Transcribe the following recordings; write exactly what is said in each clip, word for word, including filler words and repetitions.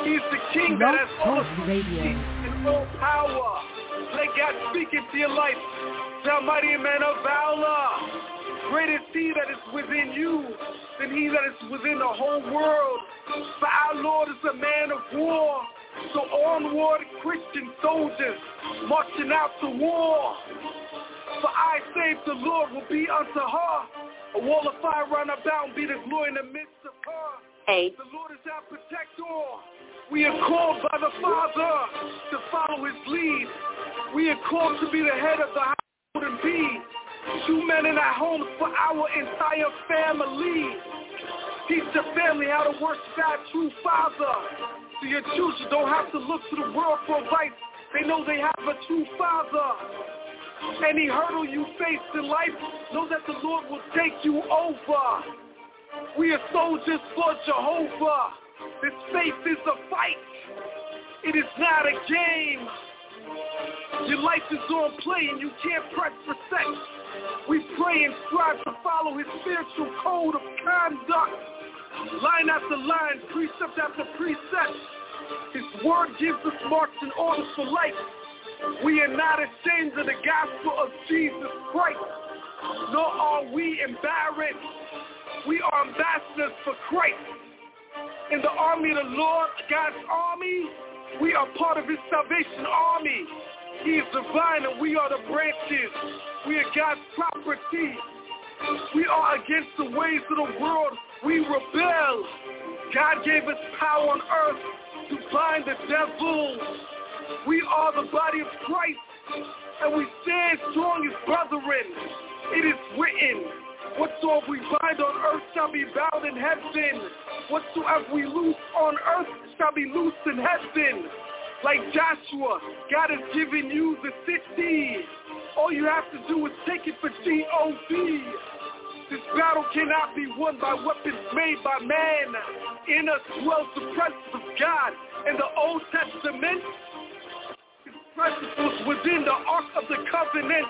He's the king that has all authority and all power. Let God speak into your life. Thou mighty man of valor. Great is he that is within you than he that is within the whole world. For our Lord is a man of war. So onward, Christian soldiers marching out to war. For I say the Lord will be unto her a wall of fire round about and be the glory in the midst of her. Hey. The Lord is our protector. We are called by the Father to follow his lead. We are called to be the head of the household and be two men in our homes for our entire family. Teach the family how to worship our true Father. So your children don't have to look to the world for advice. They know they have a true Father. Any hurdle you face in life, know that the Lord will take you over. We are soldiers for Jehovah. This faith is a fight. It is not a game. Your life is on play and you can't press for sex. We pray and strive to follow his spiritual code of conduct. Line after line, precept after precept. His word gives us marks and orders for life. We are not ashamed of the gospel of Jesus Christ, nor are we embarrassed. We are ambassadors for Christ. In the army of the Lord, God's army, we are part of his salvation army. He is the vine and we are the branches. We are God's property. We are against the ways of the world. We rebel. God gave us power on earth to bind the devil. We are the body of Christ, and we stand strong as brethren. It is written, whatsoever we bind on earth shall be bound in heaven. Whatsoever we loose on earth shall be loosed in heaven. Like Joshua, God has given you the city. All you have to do is take it for G O D. This battle cannot be won by weapons made by man. In us dwells the presence of God. In the Old Testament, his presence was within the Ark of the Covenant.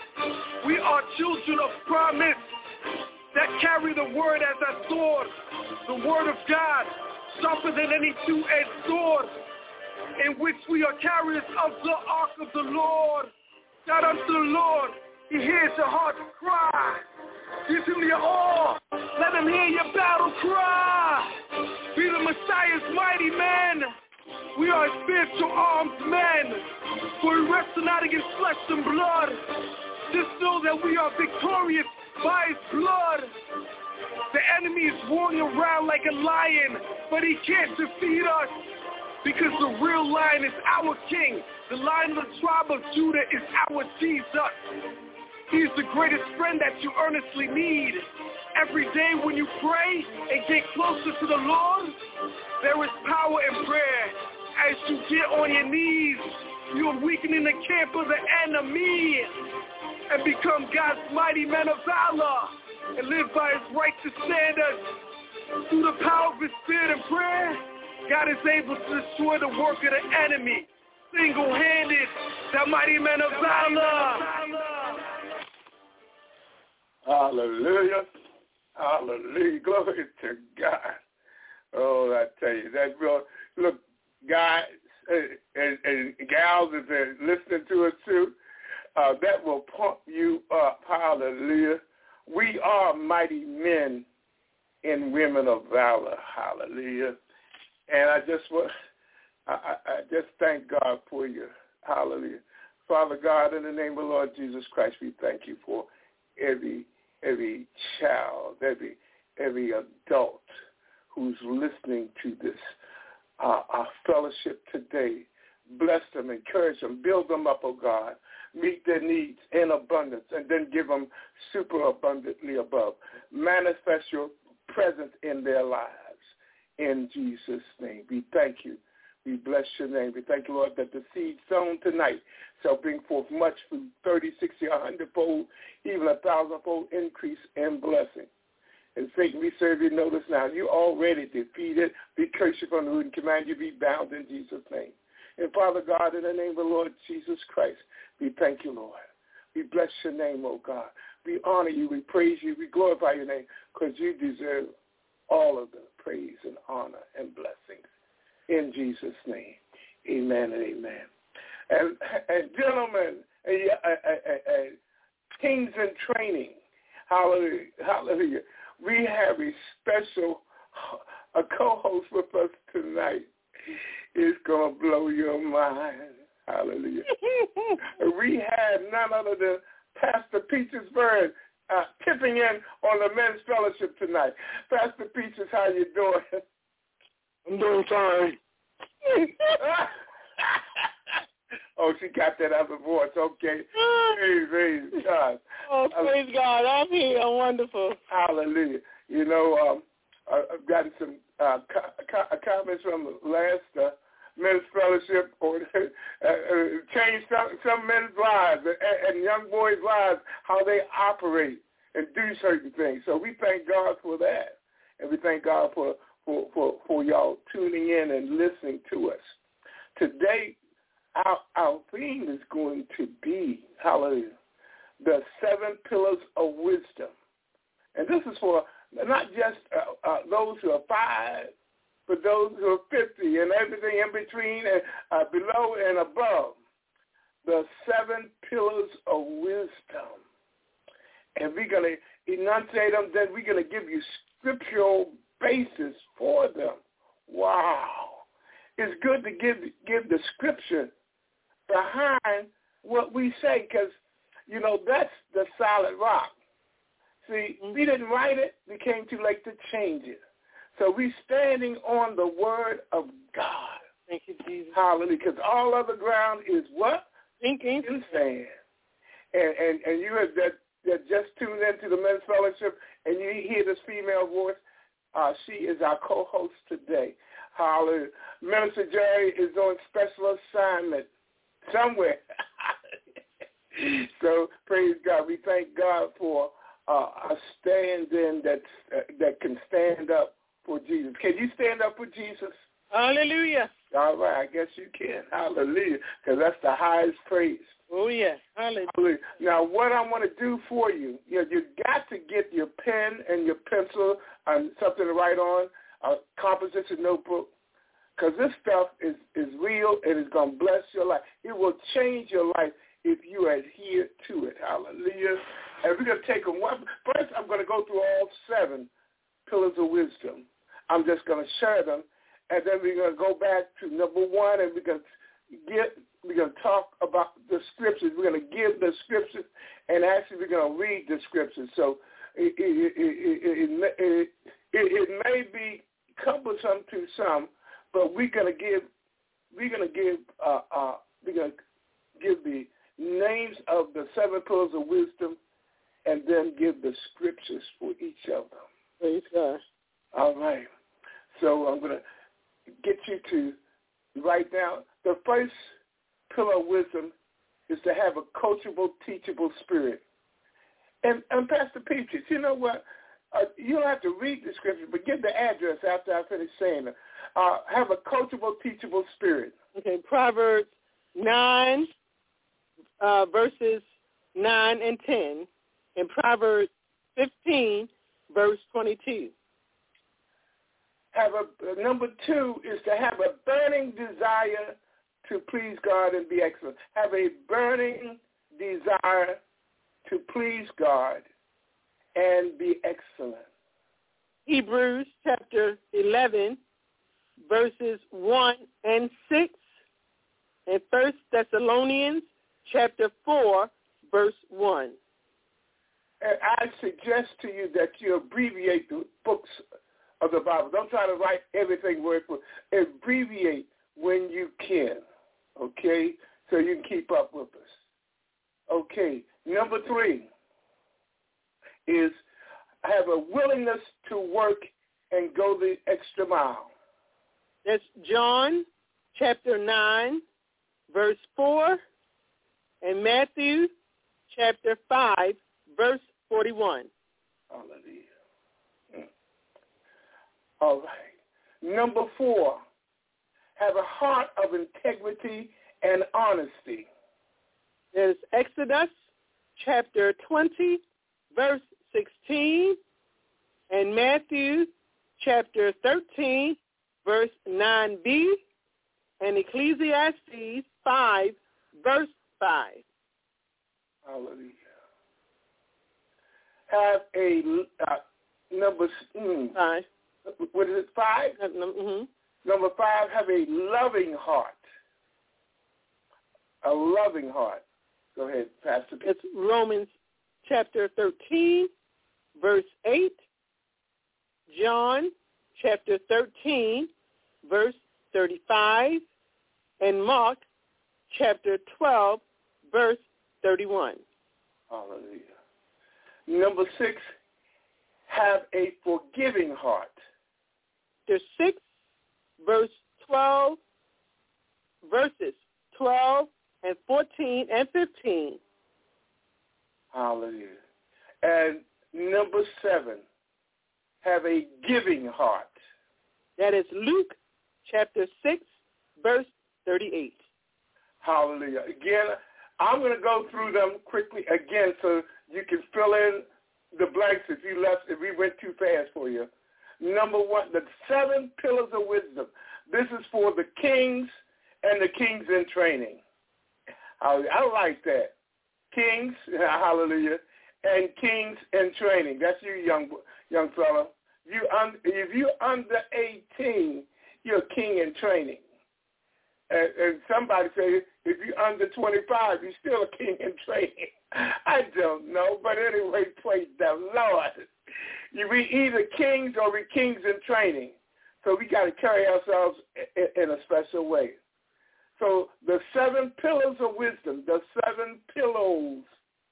We are children of promise that carry the word as our sword. The word of God, sharper than any two-edged sword, in which we are carriers of the ark of the Lord. Shout unto the Lord. He hears your heart's cry. Give him your all. Let him hear your battle cry. Be the Messiah's mighty man. We are spiritual armed men. For we wrestle not against flesh and blood. Just know that we are victorious by his blood. The enemy is roaring around like a lion, but he can't defeat us. Because the real lion is our king. The lion of the tribe of Judah is our Jesus. He is the greatest friend that you earnestly need. Every day when you pray and get closer to the Lord, there is power in prayer. As you get on your knees, you are weakening the camp of the enemy and become God's mighty men of valor and live by his righteous standards. Through the power of his spirit and prayer, God is able to destroy the work of the enemy, single-handed, the mighty men of valor. Hallelujah. Hallelujah. Glory to God. Oh, I tell you, that real, look, guys and, and gals, if they're listening to us too, uh, that will pump you up. Hallelujah. We are mighty men and women of valor. Hallelujah. And I just want, I, I just thank God for you. Hallelujah. Father God, in the name of Lord Jesus Christ, we thank you for every every child, every every adult who's listening to this uh, our fellowship today. Bless them, encourage them, build them up, oh God. Meet their needs in abundance, and then give them super abundantly above. Manifest your presence in their lives. In Jesus' name, we thank you. We bless your name. We thank you, Lord, that the seed sown tonight shall bring forth much fruit, thirty, sixty, a hundredfold, even a thousandfold increase in blessing. And Satan, we serve you notice now. You already defeated. We curse you from the root and command you be bound in Jesus' name. And Father God, in the name of the Lord Jesus Christ, we thank you, Lord. We bless your name, oh God. We honor you. We praise you. We glorify your name because you deserve all of the praise and honor and blessings. in Jesus' name. Amen and amen. And, and gentlemen, uh, uh, uh, uh, kings in training, hallelujah, hallelujah. We have a special a co-host with us tonight. It's going to blow your mind. Hallelujah. We have none other than Pastor Peaches Bird uh, tipping in on the men's fellowship tonight. Pastor Peaches, how you doing? I'm doing fine. Oh, she got that other voice. Okay. Praise, praise God. Oh, praise uh, God. I'm here. I'm wonderful. Hallelujah. You know, um, I've gotten some uh, co- co- comments from last uh, men's fellowship, or uh, uh, changed some, some men's lives and, and young boys' lives, how they operate and do certain things. So we thank God for that, and we thank God for for, for, for y'all tuning in and listening to us. Today, our, our theme is going to be, hallelujah, the seven pillars of wisdom. And this is for not just uh, uh, those who are five, but those who are fifty and everything in between and uh, below and above. The seven pillars of wisdom. And we're going to enunciate them, then we're going to give you scriptural basis for them. Wow. It's good to give, give the scripture behind what we say, because, you know, that's the solid rock. See, we didn't write it. We came too late to change it. So we're standing on the word of God. Thank you, Jesus. Hallelujah. Because all other ground is what? Thinking. In sand. And, and, and you have that, that just tuned into the men's fellowship, and you hear this female voice. Uh, she is our co-host today. Hallelujah. Minister Jerry is on special assignment somewhere. So praise God. We thank God for uh, a stand-in that's, uh, that can stand up for Jesus. Can you stand up for Jesus? Hallelujah. All right, I guess you can. Hallelujah, because that's the highest praise. Oh, yes. Hallelujah. Hallelujah. Now, what I want to do for you, you know, you've got to get your pen and your pencil and something to write on, a composition notebook, because this stuff is, is real and it's going to bless your life. It will change your life if you adhere to it. Hallelujah. And we're going to take them one. First, I'm going to go through all seven pillars of wisdom. I'm just going to share them, and then we're going to go back to number one, and we're going to get, we're going to talk about the scriptures. We're going to give the scriptures, and actually we're going to read the scriptures. So it, it, it, it, it, it, it may be cumbersome to some, but we're going to give, we're going to give, uh, uh, we're going to give the names of the seven pillars of wisdom, and then give the scriptures for each of them. Praise God. All right. So I'm going to get you to write down. The first pillar of wisdom is to have a coachable, teachable spirit. And, and Pastor Peaches, you know what? Uh, you don't have to read the scripture, but give the address after I finish saying it. Uh, have a coachable, teachable spirit. Okay, Proverbs nine, uh, verses nine and ten, and Proverbs fifteen, verse twenty-two. Have a, number two is to have a burning desire to please God and be excellent. Have a burning desire to please God and be excellent. Hebrews chapter eleven, verses one and six, and First Thessalonians chapter four, verse one. And I suggest to you that you abbreviate the books of the Bible. Don't try to write everything word for word. Abbreviate when you can, okay, so you can keep up with us. Okay, number three is have a willingness to work and go the extra mile. That's John chapter nine, verse four, and Matthew chapter five, verse forty-one. Hallelujah. Mm. All right. Number four, have a heart of integrity and honesty. There's Exodus chapter twenty, verse sixteen, and Matthew chapter thirteen, verse nine b, and Ecclesiastes five, verse five. Hallelujah. Have a uh, number mm, Five. What is it? Five. Mm-hmm. Number five. Have a loving heart. A loving heart. Go ahead, Pastor. It's Romans chapter thirteen, verse eight. John chapter thirteen, verse thirty-five, and Mark chapter twelve, verse thirty-one. Hallelujah. Number six, have a forgiving heart. Chapter six, verse twelve, verses twelve and fourteen and fifteen. Hallelujah. And number seven, have a giving heart. That is Luke chapter six, verse thirty-eight. Hallelujah. Again, I'm going to go through them quickly again so you can fill in the blanks if you left, if we went too fast for you. Number one, the seven pillars of wisdom. This is for the kings and the kings in training. I, I like that. Kings, hallelujah, and kings in training. That's you, young young fella. You un, if you're under eighteen, you're a king in training. And, and somebody say, if you're under twenty-five, you're still a king in training. I don't know, but anyway, praise the Lord. You be either kings or we kings in training. So we got to carry ourselves in, in a special way. So the seven pillars of wisdom, the seven pillows,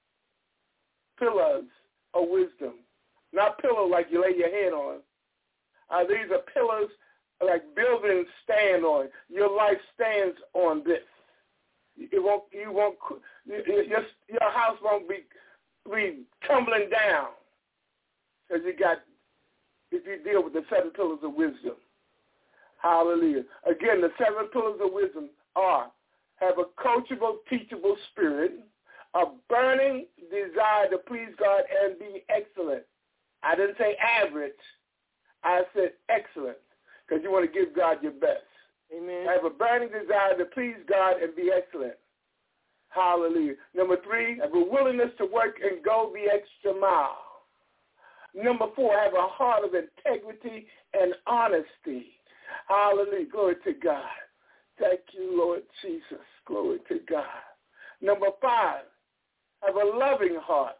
pillars of wisdom, not pillow like you lay your head on. Uh, these are pillars like buildings stand on. Your life stands on this. It won't. You won't. Your your house won't be be tumbling down because you got. If you deal with the seven pillars of wisdom. Hallelujah. Again, the seven pillars of wisdom are: have a coachable, teachable spirit, a burning desire to please God and be excellent. I didn't say average. I said excellent, because you want to give God your best. Amen. Have a burning desire to please God and be excellent. Hallelujah. Number three, have a willingness to work and go the extra mile. Number four, have a heart of integrity and honesty. Hallelujah. Glory to God. Thank you, Lord Jesus. Glory to God. Number five, have a loving heart.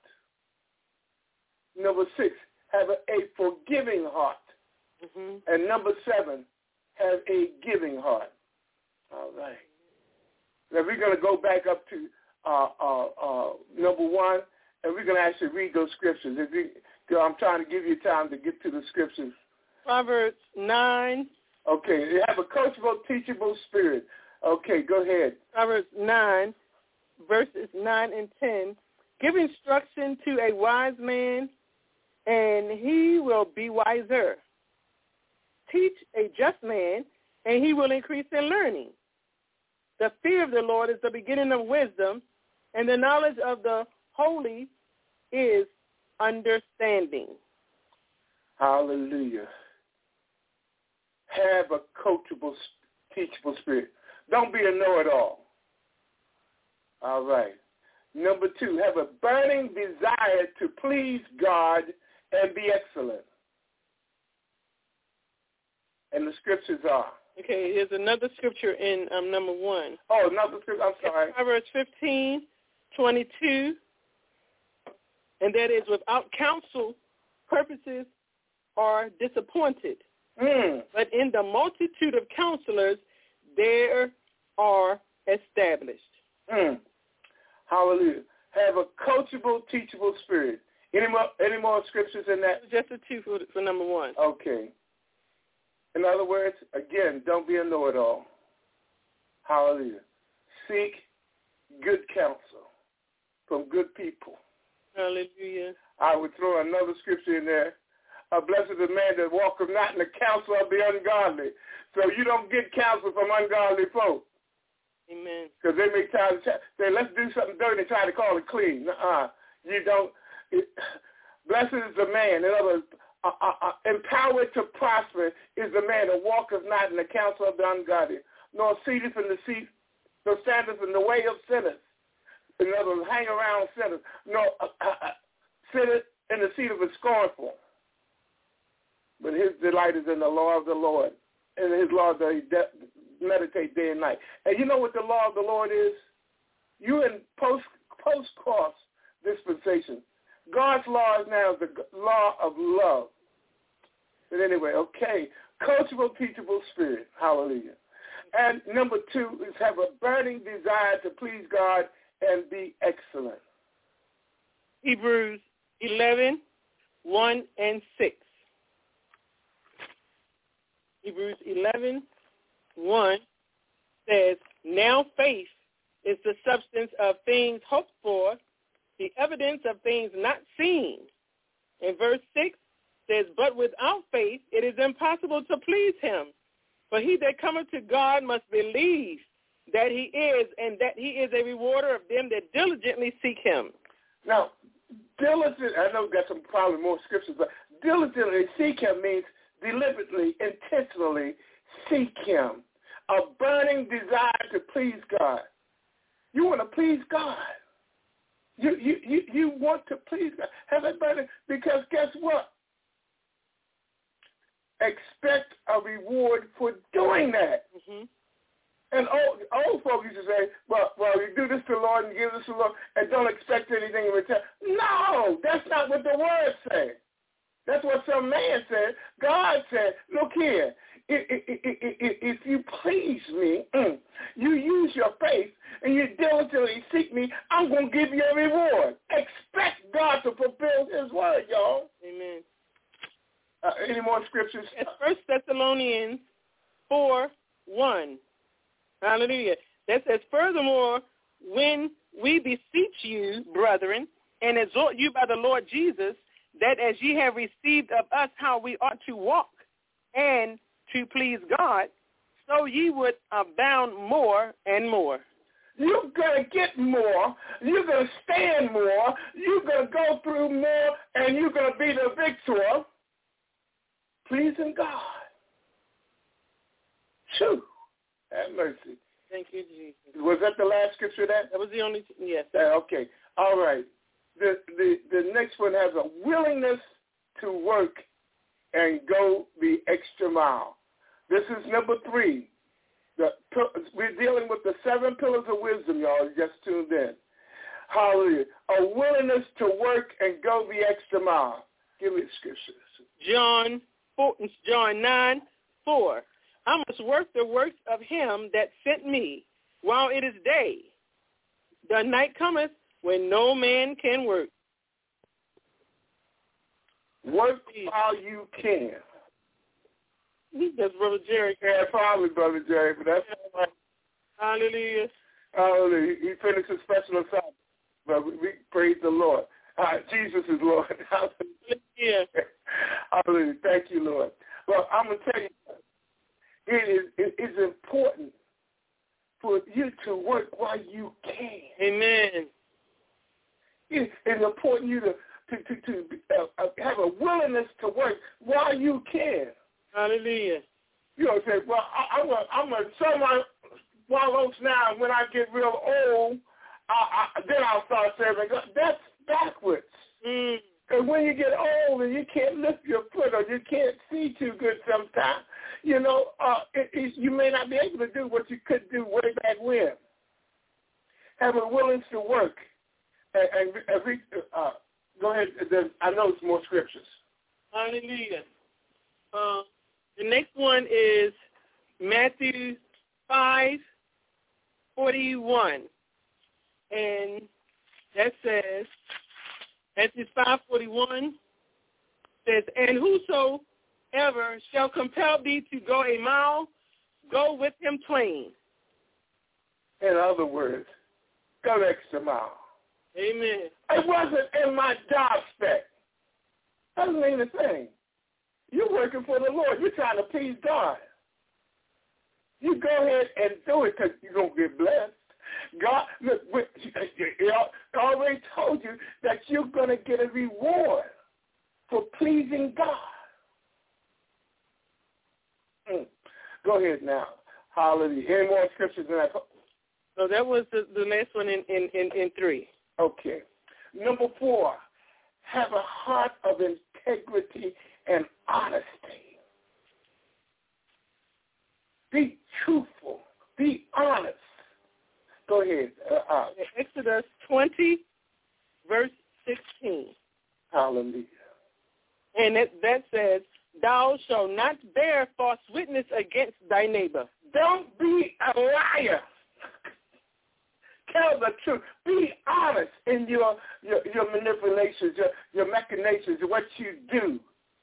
Number six, have a, a forgiving heart. Mm-hmm. And number seven, have a giving heart. All right. Now we're going to go back up to uh, uh, uh, number one, and we're going to actually read those scriptures. If you, I'm trying to give you time to get to the scriptures. Proverbs nine. Okay. You have a coachable, teachable spirit. Okay, go ahead. Proverbs nine, verses nine and ten. Give instruction to a wise man, and he will be wiser. Teach a just man, and he will increase in learning. The fear of the Lord is the beginning of wisdom, and the knowledge of the holy is understanding. Hallelujah. Have a coachable, teachable spirit. Don't be a know-it-all. All right. Number two, have a burning desire to please God and be excellent. And the scriptures are. Okay, here's another scripture in um, number one. Oh, another scripture. I'm sorry. Proverbs fifteen, twenty-two. And that is, without counsel, purposes are disappointed. Mm. But in the multitude of counselors, there are established. Mm. Hallelujah. Have a coachable, teachable spirit. Any more, any more scriptures in that? Just the two for, for number one. Okay. In other words, again, don't be a know-it-all. Hallelujah. Seek good counsel from good people. Hallelujah. I would throw another scripture in there. Uh, blessed is the man that walketh not in the counsel of the ungodly. So you don't get counsel from ungodly folk. Amen. Because they make time to say, let's do something dirty and try to call it clean. Uh-uh. You don't. It, blessed is the man. In other words, uh, uh, uh, empowered to prosper is the man that walketh not in the counsel of the ungodly, nor seateth in the seat, nor standeth in the way of sinners. In other words, hang around sinners, nor uh, uh, sitteth in the seat of the scornful. But his delight is in the law of the Lord, and his law that he de- meditate day and night. And you know what the law of the Lord is? You in post post cross dispensation. God's law is now the law of love. But anyway, okay, coachable, teachable spirit. Hallelujah. And number two is have a burning desire to please God and be excellent. Hebrews eleven, one and six. Hebrews eleven, one says, now faith is the substance of things hoped for, the evidence of things not seen. And verse six says, but without faith it is impossible to please him. For he that cometh to God must believe that he is, and that he is a rewarder of them that diligently seek him. Now, diligent, I know we've got some probably more scriptures, but diligently seek him means deliberately, intentionally seek him. A burning desire to please God. You want to please God. You you you, you want to please God. Have a burning, because guess what? Expect a reward for doing that. Mm-hmm. And old, old folks used to say, well, well, you do this to the Lord and give this to the Lord and don't expect anything in return. No, that's not what the word said. That's what some man said. God said, look here, if, if, if, if you please me, you use your faith, and you diligently seek me, I'm going to give you a reward. Expect God to fulfill his word, y'all. Amen. Uh, any more scriptures? It's First Thessalonians four, one. Hallelujah. That says, furthermore, when we beseech you, brethren, and exhort you by the Lord Jesus, that as ye have received of us how we ought to walk and to please God, so ye would abound more and more. You're going to get more. You're going to stand more. You're going to go through more, and you're going to be the victor, pleasing God. Phew. Have mercy. Thank you, Jesus. Was that the last scripture that? That was the only, yes. Uh, okay. All right. The, the the next one has a willingness to work and go the extra mile. This is number three. The, we're dealing with the seven pillars of wisdom, y'all. You just tuned in. Hallelujah. A willingness to work and go the extra mile. Give me the scriptures. John four, John nine, four. I must work the works of him that sent me while it is day. The night cometh when no man can work. Work while you can. That's Brother Jerry. Yeah, probably Brother Jerry, but that's all right. Hallelujah. Hallelujah. He finished his special assignment, but we, we praise the Lord. Uh, Jesus is Lord. Hallelujah. Hallelujah. Thank you, Lord. Well, I'm going to tell you, it is it is important for you to work while you can. Amen. It is important you to to to, to uh, have a willingness to work while you can. Hallelujah. You know, say, well, I, I'm gonna I'm gonna sell my wild oats now, and when I get real old, I, I, then I'll start serving God. That's backwards. Mm. Because when you get old and you can't lift your foot or you can't see too good sometimes, you know, uh, it, it, you may not be able to do what you could do way back when. Have a willingness to work. And, and, and uh, go ahead. I know it's more scriptures. Hallelujah. Uh, the next one is Matthew five forty-one. And that says, Matthew five forty-one says, and whosoever shall compel thee to go a mile, go with him twain. In other words, go the extra mile. Amen. It wasn't in my job spec. Doesn't mean a thing. You're working for the Lord. You're trying to please God. You go ahead and do it because you're going to get blessed. God, look, he already told you that you're going to get a reward for pleasing God. Mm. Go ahead now. Hallelujah. Any more scriptures in that? So that was the, the last one in, in, in, in three. Okay. Number four, have a heart of integrity and honesty. Be truthful. Be honest. Go ahead. Uh, uh. Exodus twenty, verse sixteen. Hallelujah. And it, that says, thou shalt not bear false witness against thy neighbor. Don't be a liar. Tell the truth. Be honest in your, your, your manipulations, your, your machinations, what you do.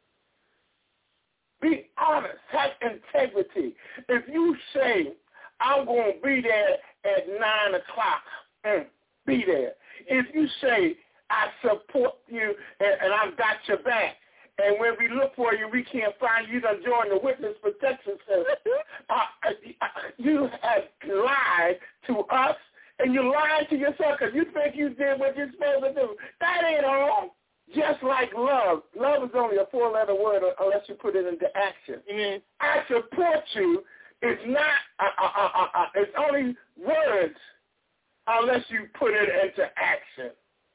Be honest. Have integrity. If you say, I'm going to be there at nine o'clock, mm, be there. If you say, I support you and, and I've got your back, and when we look for you, we can't find you, to join the witness protection service. uh, you have lied to us, and you lied to yourself because you think you did what you're supposed to do. That ain't all. Just like love. Love is only a four-letter word unless you put it into action. Mm-hmm. I support you is not, uh, uh, uh, uh, it's only words unless you put it into action.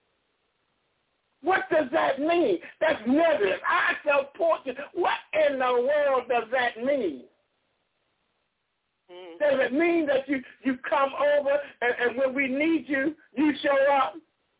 What does that mean? That's negative. I support you. What in the world does that mean? Mm. Does it mean that you, you come over and, and when we need you, you show up?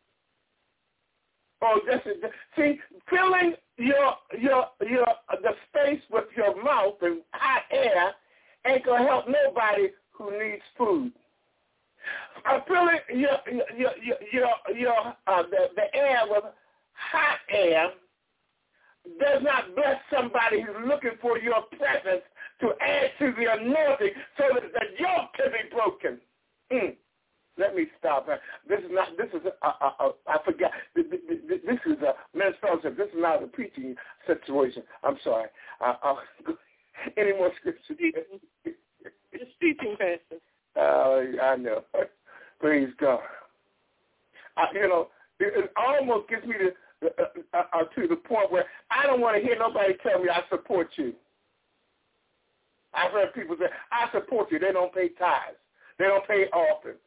Oh, this is see, filling your your your the space with your mouth and hot air ain't gonna help nobody who needs food. Uh, filling your your your your, your uh, the, the air with hot air does not bless somebody who's looking for your presence to add to the anointing so that the yoke can be broken. Mm. Let me stop. This is not, this is, a, a, a, I forgot, this is a men's fellowship. This is not a preaching situation. I'm sorry. I, I'll, any more scripture? It's teaching, Pastor. Uh, I know. Praise God. I, you know, it, it almost gets me to, uh, uh, uh, to the point where I don't want to hear nobody tell me I support you. I've heard people say, I support you. They don't pay tithes. They don't pay offerings.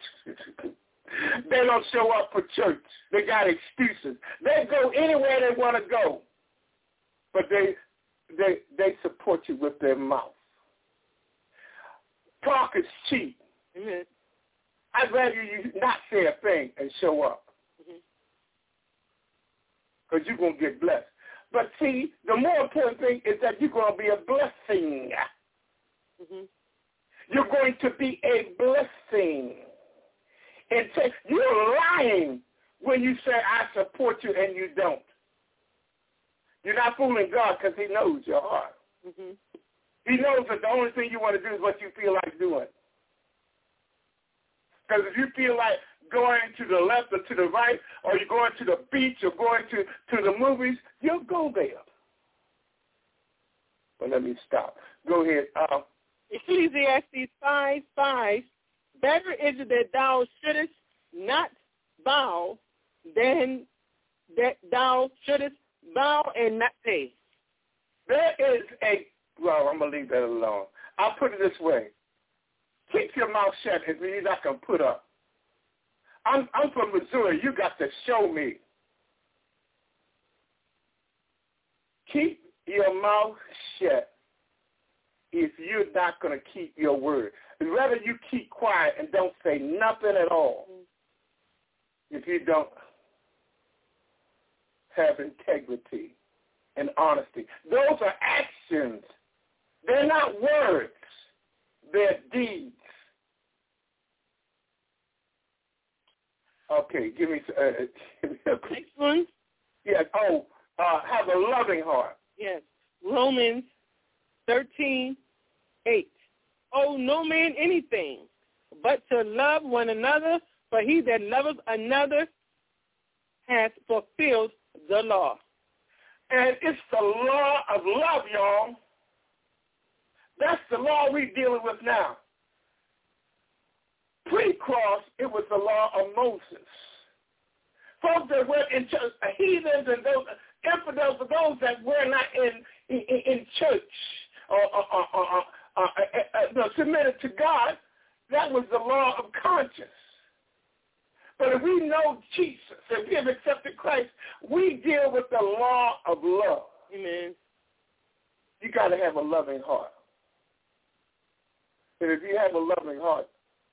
They don't show up for church. They got excuses. They go anywhere they want to go, but they they they support you with their mouth. Talk is cheap. Mm-hmm. I'd rather you not say a thing and show up, because mm-hmm. you're going to get blessed. But see, the more important thing is that you're going to be a blessing. Mm-hmm. You're going to be a blessing. And say, you're lying when you say, I support you, and you don't. You're not fooling God because he knows your heart. Mm-hmm. He knows that the only thing you want to do is what you feel like doing. Because if you feel like going to the left or to the right, or you're going to the beach or going to, to the movies, you'll go there. Well, let me stop. Go ahead. Uh, Ecclesiastes five five. Better is it that thou shouldest not bow than that thou shouldest bow and not pay. There is a, well, I'm going to leave that alone. I'll put it this way. Keep your mouth shut if you're not going to put up. I'm, I'm from Missouri. You got to show me. Keep your mouth shut if you're not going to keep your word. Rather you keep quiet and don't say nothing at all if you don't have integrity and honesty. Those are actions. They're not words. They're deeds. Okay, give me uh, next one. Yes. Oh, uh, have a loving heart. Yes. Romans thirteen eight. Owe no man anything but to love one another, for he that loveth another hath fulfilled the law. And it's the law of love, y'all. That's the law we're dealing with now. Pre-cross, it was the law of Moses. Folks that went in church, heathens and those infidels, those that were not in, in, in church, or, or, or, or, or uh, uh, uh, no, submitted to God, that was the law of conscience. But if we know Jesus, if we have accepted Christ, we deal with the law of love. Amen. You got to have a loving heart. And if you have a loving heart,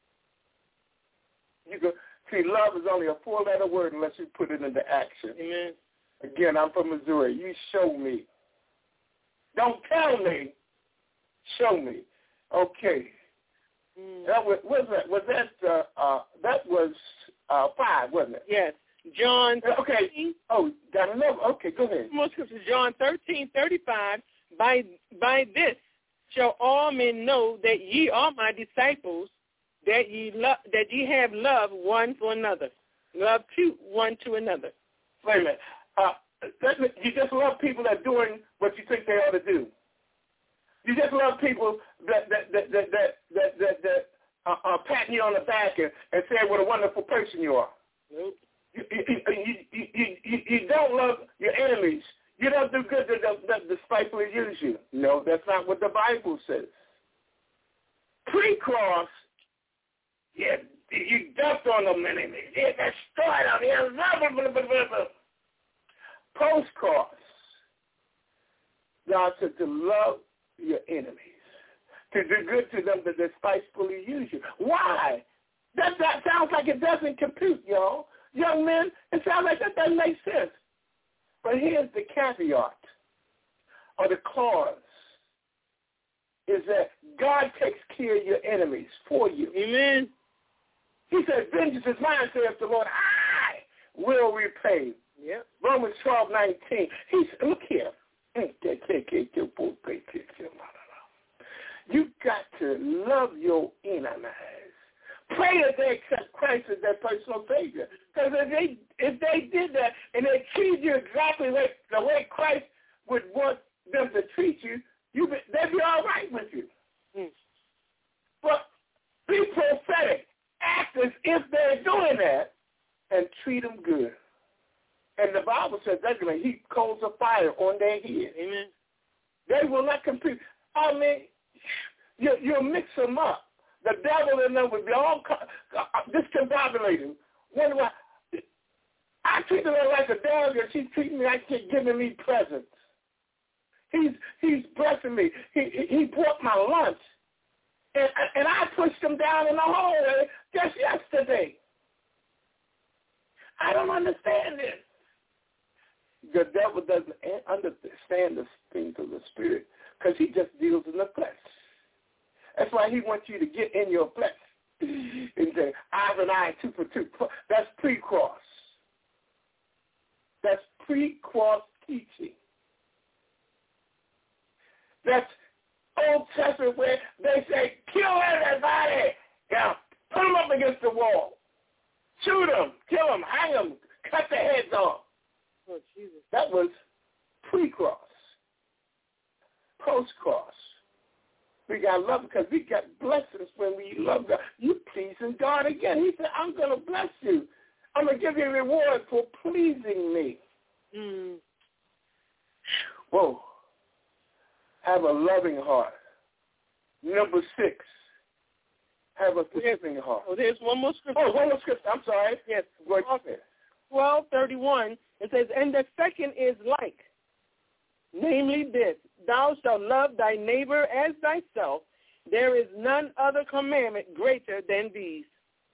you can see love is only a four-letter word unless you put it into action. Amen. Again, I'm from Missouri. You show me. Don't tell me. Show me. Okay. Mm. That was, was that was that uh, uh, that was uh, five, wasn't it? Yes. John. Okay. thirteen. Oh, got another. Okay, go ahead. More scripture. John thirteen thirty-five. By by this shall all men know that ye are my disciples, that ye love, that ye have love one for another, love to one to another. Wait a minute. Uh, you just love people that are doing what you think they ought to do. You just love people that that that that that that, that, that uh, are patting you on the back and, and saying what a wonderful person you are. Nope. You, you, you, you, you, you don't love your enemies. You don't do good to that despitefully use you. No, that's not what the Bible says. Pre-cross, yeah, you dumped on them enemies. You destroyed them. You blah, blah, blah, blah, blah. Post-cross, God said to love your enemies, to do good to them that despitefully use you. Why? That, that sounds like it doesn't compute, y'all. Young men, it sounds like that doesn't make sense. But here's the caveat, or the clause, is that God takes care of your enemies for you. Amen. He said, vengeance is mine, saith the Lord. I will repay. Yep. Romans twelve nineteen. He said, look here. You got to love your enemies. Pray that they accept Christ as their personal Savior. Because if they if they did that and they treated you exactly like the way Christ would want them to treat you, you be, they'd be all right with you. Mm. But be prophetic. Act as if they're doing that and treat them good. And the Bible says they're going to heap coals of fire on their head. Amen. They will not compete. I mean, you, you'll mix them up. The devil in them would be all discombobulated. Wonder why? I treated her like a dog, and she's treating me like she's giving me presents. He's he's blessing me. He he brought my lunch, and and I pushed him down in the hallway just yesterday. I don't understand this. The devil doesn't understand the things of the spirit because he just deals in the flesh. That's why he wants you to get in your flesh and say, eye for an eye, two for two. That's pre-cross. That's pre-cross teaching. That's Old Testament where they say, kill everybody. Yeah, put them up against the wall. Shoot them, kill them, hang them, cut their heads off. Oh, Jesus. That was pre-cross. Post-cross. We got love because we got blessings when we love God. You pleasing God again. He said, I'm going to bless you. I'm going to give you a reward for pleasing me. Mm. Whoa. Have a loving heart. Number six. Have a forgiving heart. Oh, there's one more scripture. Oh, one more scripture. I'm sorry. Yes. Go ahead. twelve thirty-one. It says, and the second is like, namely this, thou shalt love thy neighbor as thyself. There is none other commandment greater than these.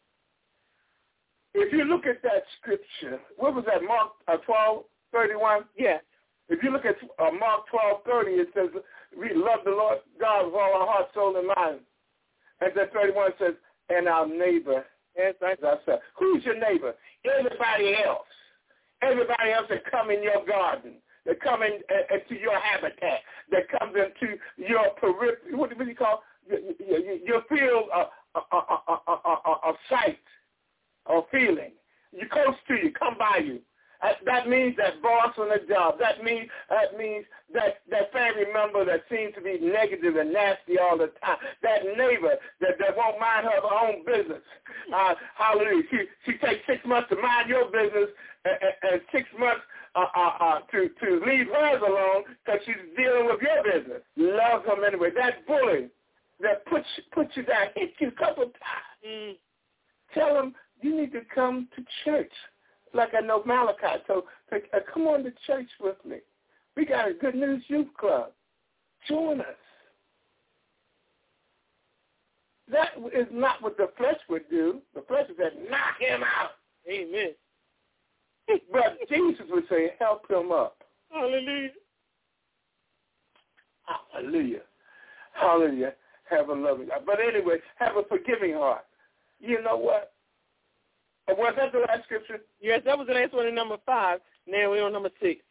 If you look at that scripture, what was that, Mark uh, twelve thirty-one? Yes. If you look at uh, Mark twelve thirty, it says, we love the Lord God with all our heart, soul, and mind. And then thirty-one says, and our neighbor as thyself. Who's your neighbor? Everybody else. Everybody else that come in your garden, that come in, uh, into your habitat, that comes into your periphery, what do you call your, your, your field of, of, of, of, of sight or feeling. You're close to you, come by you. Uh, that means that boss on the job. That means that means that that family member that seems to be negative and nasty all the time. That neighbor that, that won't mind her own business. Uh, hallelujah. She she takes six months to mind your business and, and, and six months uh, uh, uh, to to leave hers alone because she's dealing with your business. Love them anyway. That bully that puts puts you down, hit you a couple of times. Mm. Tell them you need to come to church. Like I know Malachi, so uh, come on to church with me. We got a Good News Youth Club. Join us. That is not what the flesh would do. The flesh would say, knock him out. Amen. But Jesus would say, help him up. Hallelujah. Hallelujah. Hallelujah. Have a loving heart. But anyway, have a forgiving heart. You know what? Was that the last scripture? Yes, that was the last one in number five. Now we're on number six.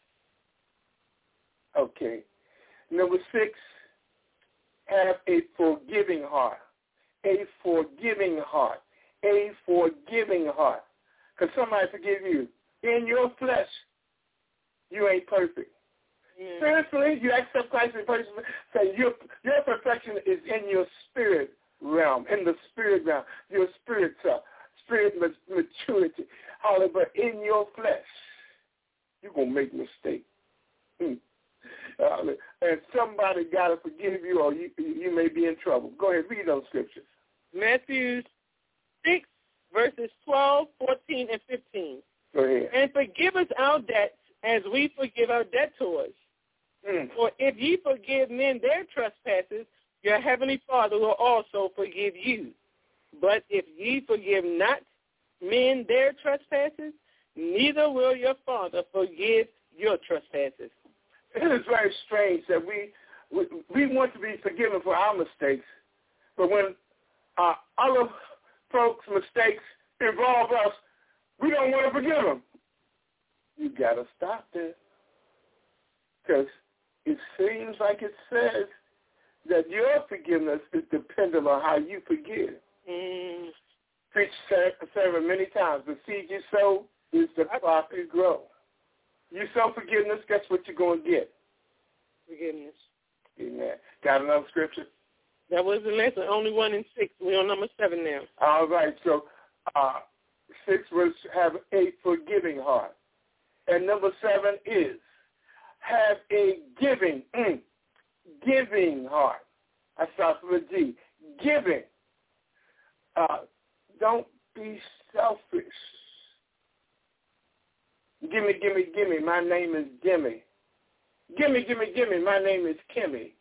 Okay. Number six, have a forgiving heart. A forgiving heart. A forgiving heart. Because somebody forgive you. In your flesh, you ain't perfect. Mm. Spiritually, you accept Christ in person. Say your your perfection is in your spirit realm, in the spirit realm, your spirit self, spirit maturity. However, but in your flesh, you're going to make mistakes. Mm. Uh, and somebody got to forgive you or you, you may be in trouble. Go ahead, read those scriptures. Matthew six, verses twelve, fourteen, and fifteen. Go ahead. And forgive us our debts as we forgive our debtors. Mm. For if ye forgive men their trespasses, your heavenly Father will also forgive you. But if ye forgive not men their trespasses, neither will your Father forgive your trespasses. It is very strange that we we, we want to be forgiven for our mistakes, but when uh, other folks' mistakes involve us, we don't want to forgive them. You got to stop there. Because it seems like it says that your forgiveness is dependent on how you forgive. Mm. Preach sermon many times. The seed you sow is the crop you grow. You sow forgiveness, guess what you're going to get? Forgiveness. Amen. Got another scripture? That was the last one, only one in six. We're on number seven now. All right. So uh, six was have a forgiving heart. And number seven is have a giving, mm, giving heart. I start with a G. Giving. Uh, don't be selfish. Gimme, gimme, gimme. My name is Gimme. Gimme, gimme, gimme. My name is Kimmy.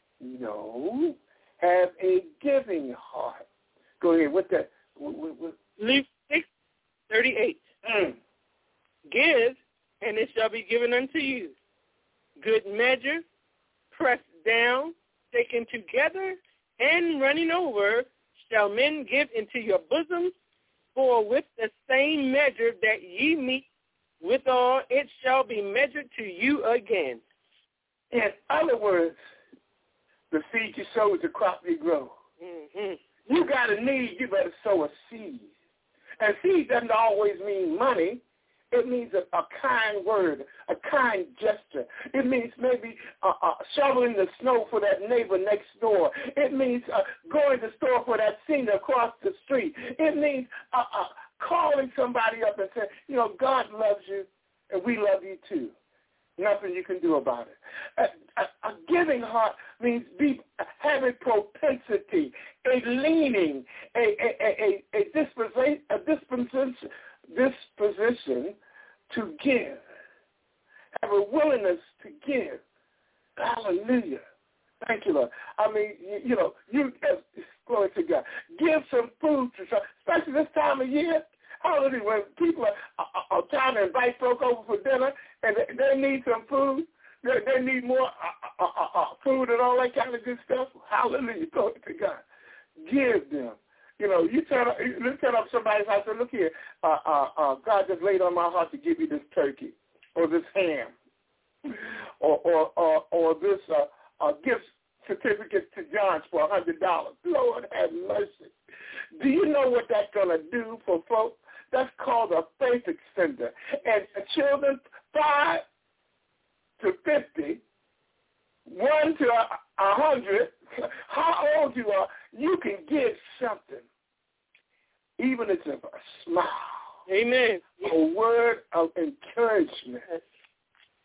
No. Have a giving heart. Go ahead. What that? What, what, what? Luke six thirty-eight. Mm. Give, and it shall be given unto you. Good measure, pressed down, taken together, and running over, shall men give into your bosom. For with the same measure that ye meet withal, it shall be measured to you again. In other words, the seed you sow is the crop you grow. Mm-hmm. You got a need, you better sow a seed. And seed doesn't always mean money. It means a, a kind word, a kind gesture. It means maybe uh, uh, shoveling the snow for that neighbor next door. It means uh, going to the store for that senior across the street. It means uh, uh, calling somebody up and saying, you know, God loves you and we love you too. Nothing you can do about it. A, a, a giving heart means be having propensity, a leaning, a a a, a, disposition, a disposition, disposition to give. Have a willingness to give. Hallelujah. Thank you, Lord. I mean, you, you know, you glory to God. Give some food to some, especially this time of year. Hallelujah. When people are, are, are trying to invite folk over for dinner and they, they need some food, they, they need more uh, uh, uh, uh, food and all that kind of good stuff. Hallelujah. Glory to God. Give them. You know, you turn up, you turn up somebody's house and look here. Uh, uh, uh, God just laid on my heart to give you this turkey or this ham or or or, or this uh, uh, gift certificate to John's for one hundred dollars. Lord have mercy. Do you know what that's going to do for folks? That's called a faith extender. And children five to fifty, one to a hundred, how old you are, you can give something, even if it's a smile. Amen. A word of encouragement.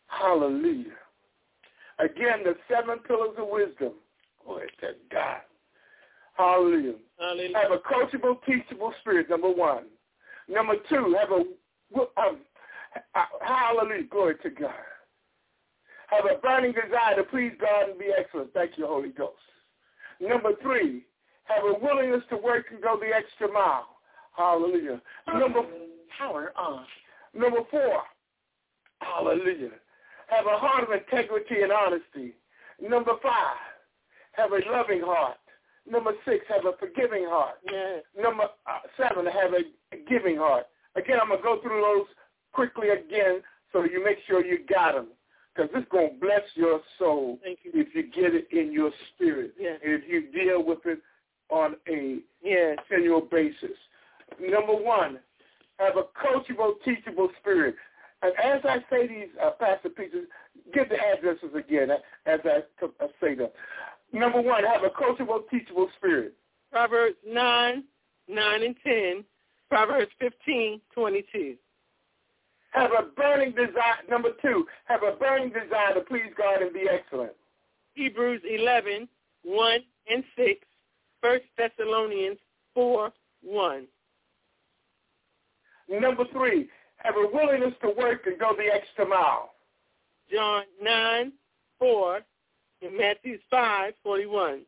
Hallelujah. Again, the seven pillars of wisdom. Glory to God. Hallelujah. Hallelujah. Have a coachable, teachable spirit, number one. Number two, have a, um, hallelujah, glory to God. Have a burning desire to please God and be excellent. Thank you, Holy Ghost. Number three, have a willingness to work and go the extra mile. Hallelujah. Number power on. Number four, hallelujah. Have a heart of integrity and honesty. Number five, have a loving heart. Number six, have a forgiving heart. Yeah. Number uh, seven, have a, a giving heart. Again, I'm going to go through those quickly again so you make sure you got them, because it's going to bless your soul you. if you get it in your spirit, yeah. and if you deal with it on a yeah. continual basis. Number one, have a coachable, teachable spirit. And as I say these, uh, Pastor Peaches, give the addresses again as I, I say them. Number one, have a coachable, teachable spirit. Proverbs nine, nine and ten. Proverbs fifteen, twenty-two. Have a burning desire. Number two, have a burning desire to please God and be excellent. Hebrews eleven, one and six. First Thessalonians four, one. Number three, have a willingness to work and go the extra mile. John nine, four. In Matthew five, forty-one.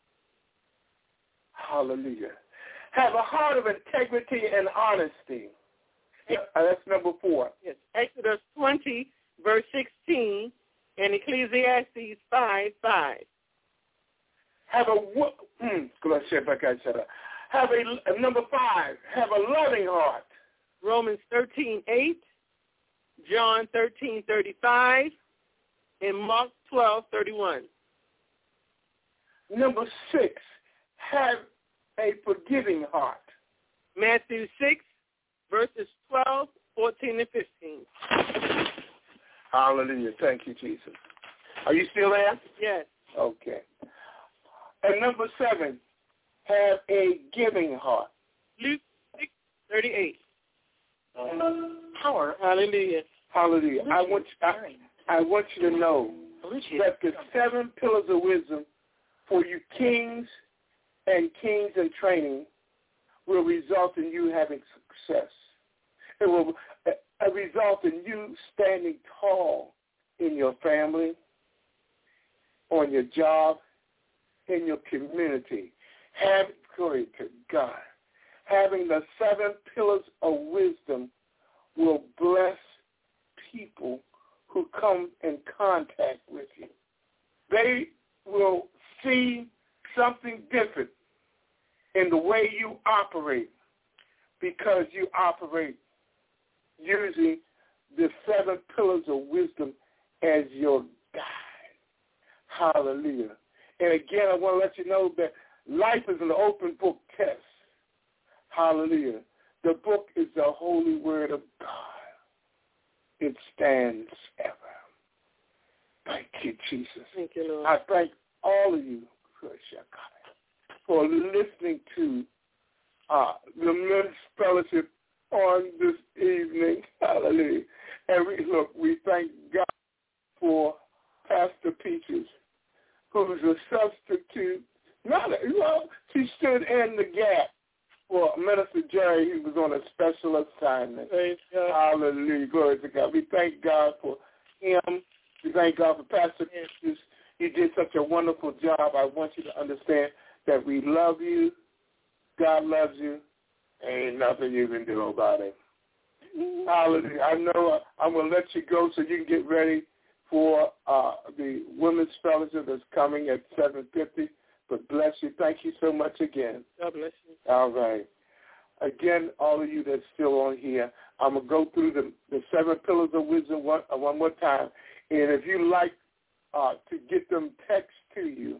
Hallelujah. Have a heart of integrity and honesty. Yeah, that's number four. Yes. Exodus twenty, verse sixteen, and Ecclesiastes five, five. Have a, mm, have a, number five, have a loving heart. Romans thirteen, eight, John thirteen, thirty-five, and Mark twelve, thirty-one. Number six, have a forgiving heart. Matthew six, verses twelve, fourteen, and fifteen. Hallelujah. Thank you, Jesus. Are you still there? Yes. Okay. And number seven, have a giving heart. Luke six, thirty-eight. Power. Hallelujah. Hallelujah. I want, you, I, I want you to know that the seven pillars of wisdom for you kings and kings in training will result in you having success. It will uh, result in you standing tall in your family, on your job, in your community. Have, glory to God. Having the seven pillars of wisdom will bless people who come in contact with you. They will see something different in the way you operate because you operate using the seven pillars of wisdom as your guide. Hallelujah. And again, I want to let you know that life is an open book test. Hallelujah. The book is the holy word of God. It stands ever. Thank you, Jesus. Thank you, Lord. I thank all of you for listening to uh, the Men's Fellowship on this evening. Hallelujah. And we, look, we thank God for Pastor Peaches, who's a substitute. Not a, you know, she stood in the gap for Minister Jerry, who was on a special assignment. Praise God. Hallelujah. Glory to God. We thank God for him. We thank God for Pastor Peaches. You did such a wonderful job. I want you to understand that we love you. God loves you. Ain't nothing you can do about it. Hallelujah. I know I'm going to let you go so you can get ready for uh, the Women's Fellowship that's coming at seven fifty. But bless you. Thank you so much again. God bless you. All right. Again, all of you that's still on here, I'm going to go through the, the seven pillars of wisdom one, uh, one more time. And if you like uh, to get them text to you,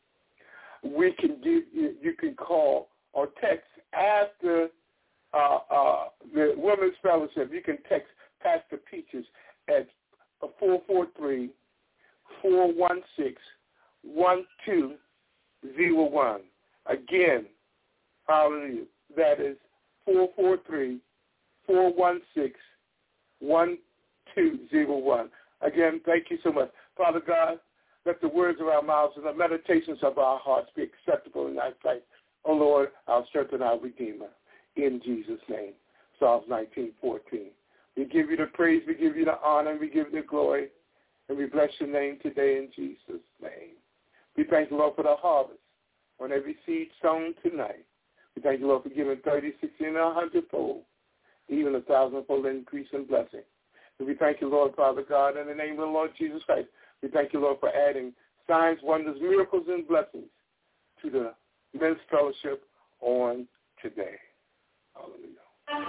we can give you, you can call or text after uh, uh, the Women's Fellowship. You can text Pastor Peaches at four four three, four one six, one two zero one. Again, hallelujah, that is four four three, four one six, one two zero one. Again, thank you so much. Father God, let the words of our mouths and the meditations of our hearts be acceptable in thy sight. O Lord, our strength and our Redeemer. In Jesus' name. Psalms nineteen fourteen. We give you the praise, we give you the honor, and we give you the glory, and we bless your name today in Jesus' name. We thank you, Lord, for the harvest on every seed sown tonight. We thank you, Lord, for giving thirty, sixty, and a hundredfold, even a thousandfold increase in blessing. And we thank you, Lord, Father God, in the name of the Lord Jesus Christ. We thank you, Lord, for adding signs, wonders, miracles, and blessings to the men's fellowship on today. Hallelujah.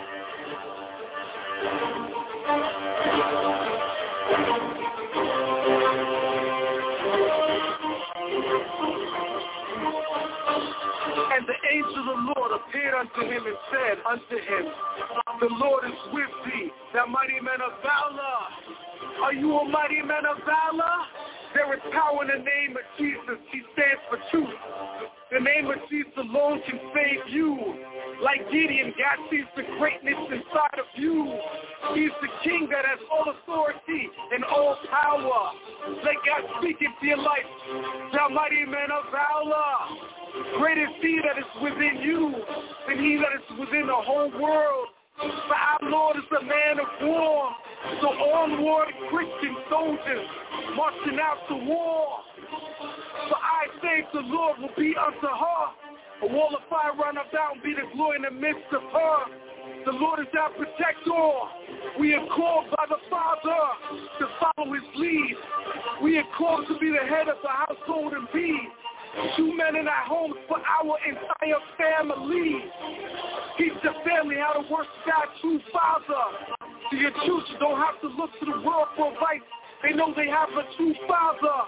And the angel of the Lord appeared unto him and said unto him, the Lord is with thee, thou mighty man of valor. Are you a mighty man of valor? There is power in the name of Jesus. He stands for truth. The name of Jesus alone can save you. Like Gideon, God sees the greatness inside of you. He's the king that has all authority and all power. Let God speak into your life. Thou mighty man of valor. Great is he that is within you than he that is within the whole world. For our Lord is a man of war. So onward, Christian soldiers marching out to war. For I say the Lord will be unto her. A wall of fire run about and be the glory in the midst of her. The Lord is our protector. We are called by the Father to follow his lead. We are called to be the head of the household and be two men in our homes for our entire family. Teach the family how to worship God, true Father. So your children don't have to look to the world for advice. They know they have a true Father.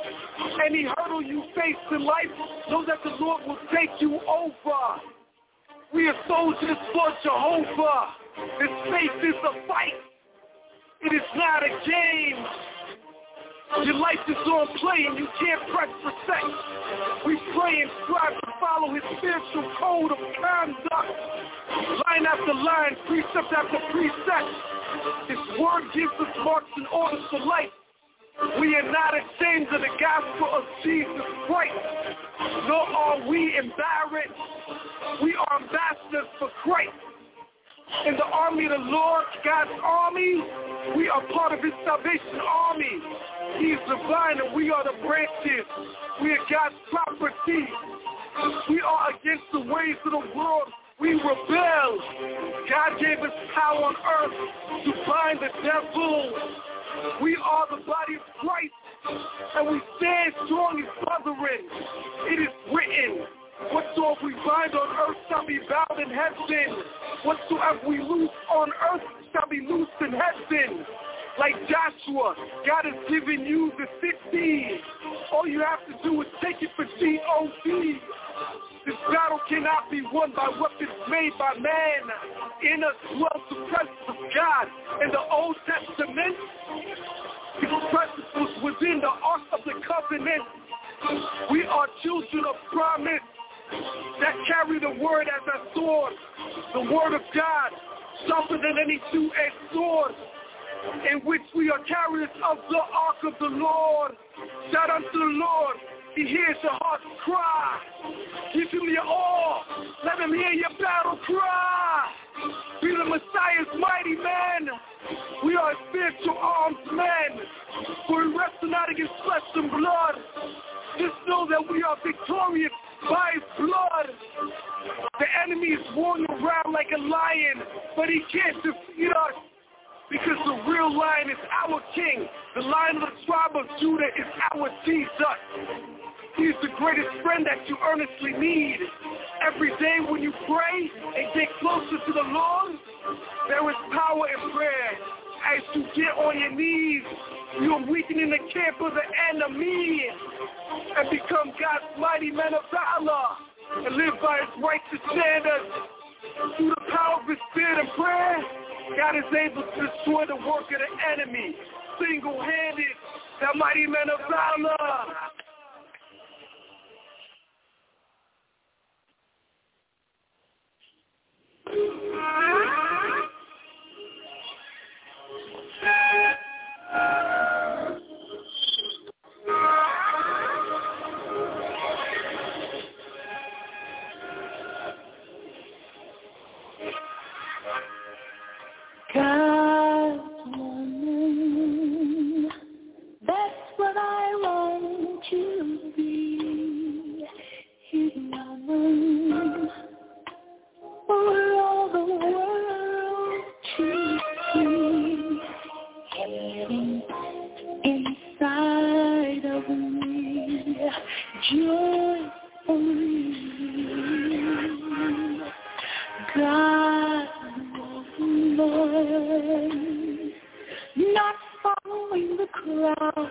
Any hurdle you face in life, know that the Lord will take you over. We are soldiers for Jehovah. This faith is a fight. It is not a game. Your life is on play and you can't press reset. We pray and strive to follow his spiritual code of conduct. Line after line, precept after precept. His word gives us marks and orders for life. We are not ashamed of the gospel of Jesus Christ, nor are we embarrassed. We are ambassadors for Christ. In the army of the Lord, God's army, we are part of his salvation army. He is the vine and we are the branches. We are God's property. We are against the ways of the world. We rebel. God gave us power on earth to bind the devil. We are the body of Christ, and we stand strong as brethren. It is written, whatsoever we bind on earth shall be bound in heaven. Whatsoever we loose on earth shall be loosed in heaven. Like Joshua, God has given you the city. All you have to do is take it for G O D. This battle cannot be won by weapons made by man. In us dwells the presence of God. In the Old Testament, his presence was within the ark of the covenant. We are children of promise that carry the word as a sword. The word of God, sharper than any two-edged sword, in which we are carriers of the ark of the Lord. Shout unto the Lord. He hears your heart's cry. Give him your all. Let him hear your battle cry. Be the Messiah's mighty man. We are spiritual armed men. For we wrestle not against flesh and blood. Just know that we are victorious by his blood. The enemy is roaring around like a lion, but he can't defeat us. Because the real lion is our king. The lion of the tribe of Judah is our Jesus. He is the greatest friend that you earnestly need. Every day when you pray and get closer to the Lord, there is power in prayer. As you get on your knees, you are weakening the camp of the enemy and become God's mighty men of valor and live by his righteous standards. Through the power of his spirit and prayer, God is able to destroy the work of the enemy, single-handed, the mighty men of valor. Uh-huh. God knows, not following the crowd.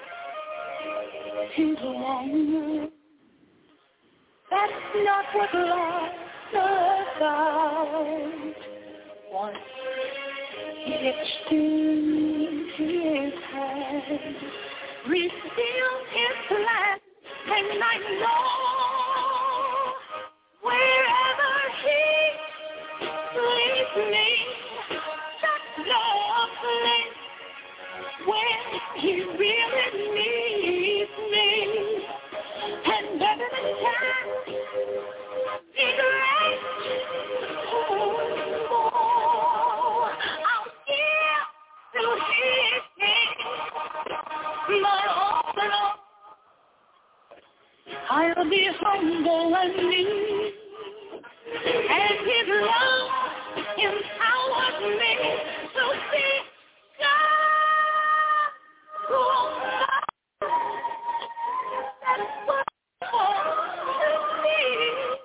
He's wrong. That's not what life's about. Once he extends his hand, reveals his plan, and I know wherever he leads me, that's the place where he really needs me. And better than time, be great. Oh, I'll give to his name my all and all. I'll be humble and meek, and his love empowers me to see God. Oh, that's what I want to see.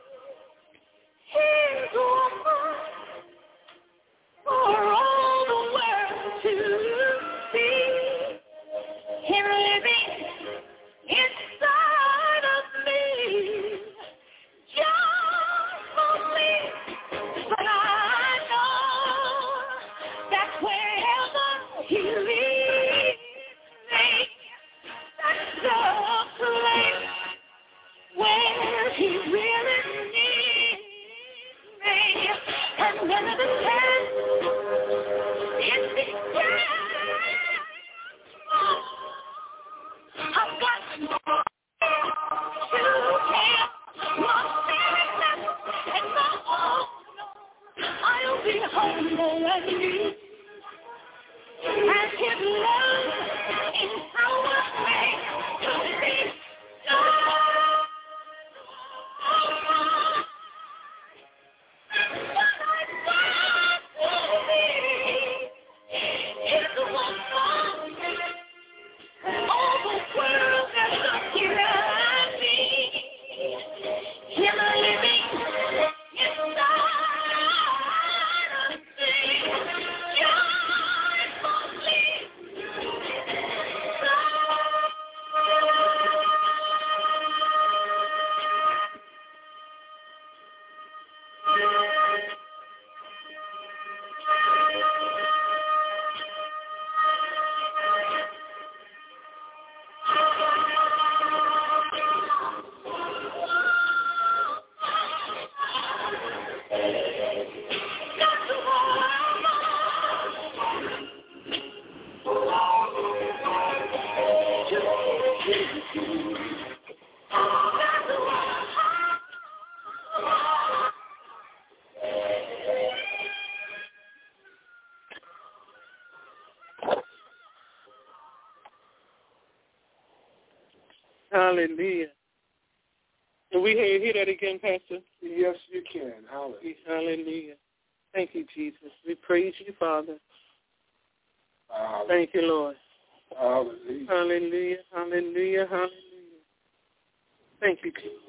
His woman for all the world to see. Him living inside of me, just for me. But I know that wherever he leads me, that's the place where he really needs me. And none of the time, it's the time. I've got more to tell, my sadness and my hope. I'll be humble and meek, and his love empowers me to see God. What I want to be is the one all the world that's looking at me. Him living inside of me, joyfully. Hallelujah. Can we hear, hear that again, Pastor? Yes, you can. Hallelujah. Hallelujah. Thank you, Jesus. We praise you, Father. Hallelujah. Thank you, Lord. Hallelujah. Hallelujah. Hallelujah. Hallelujah. Thank you, Jesus.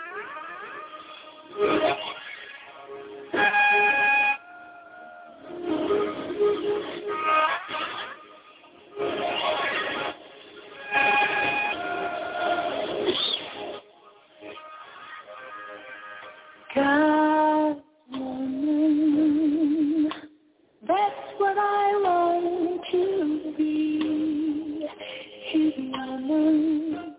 God, woman, that's what I want to be. His woman.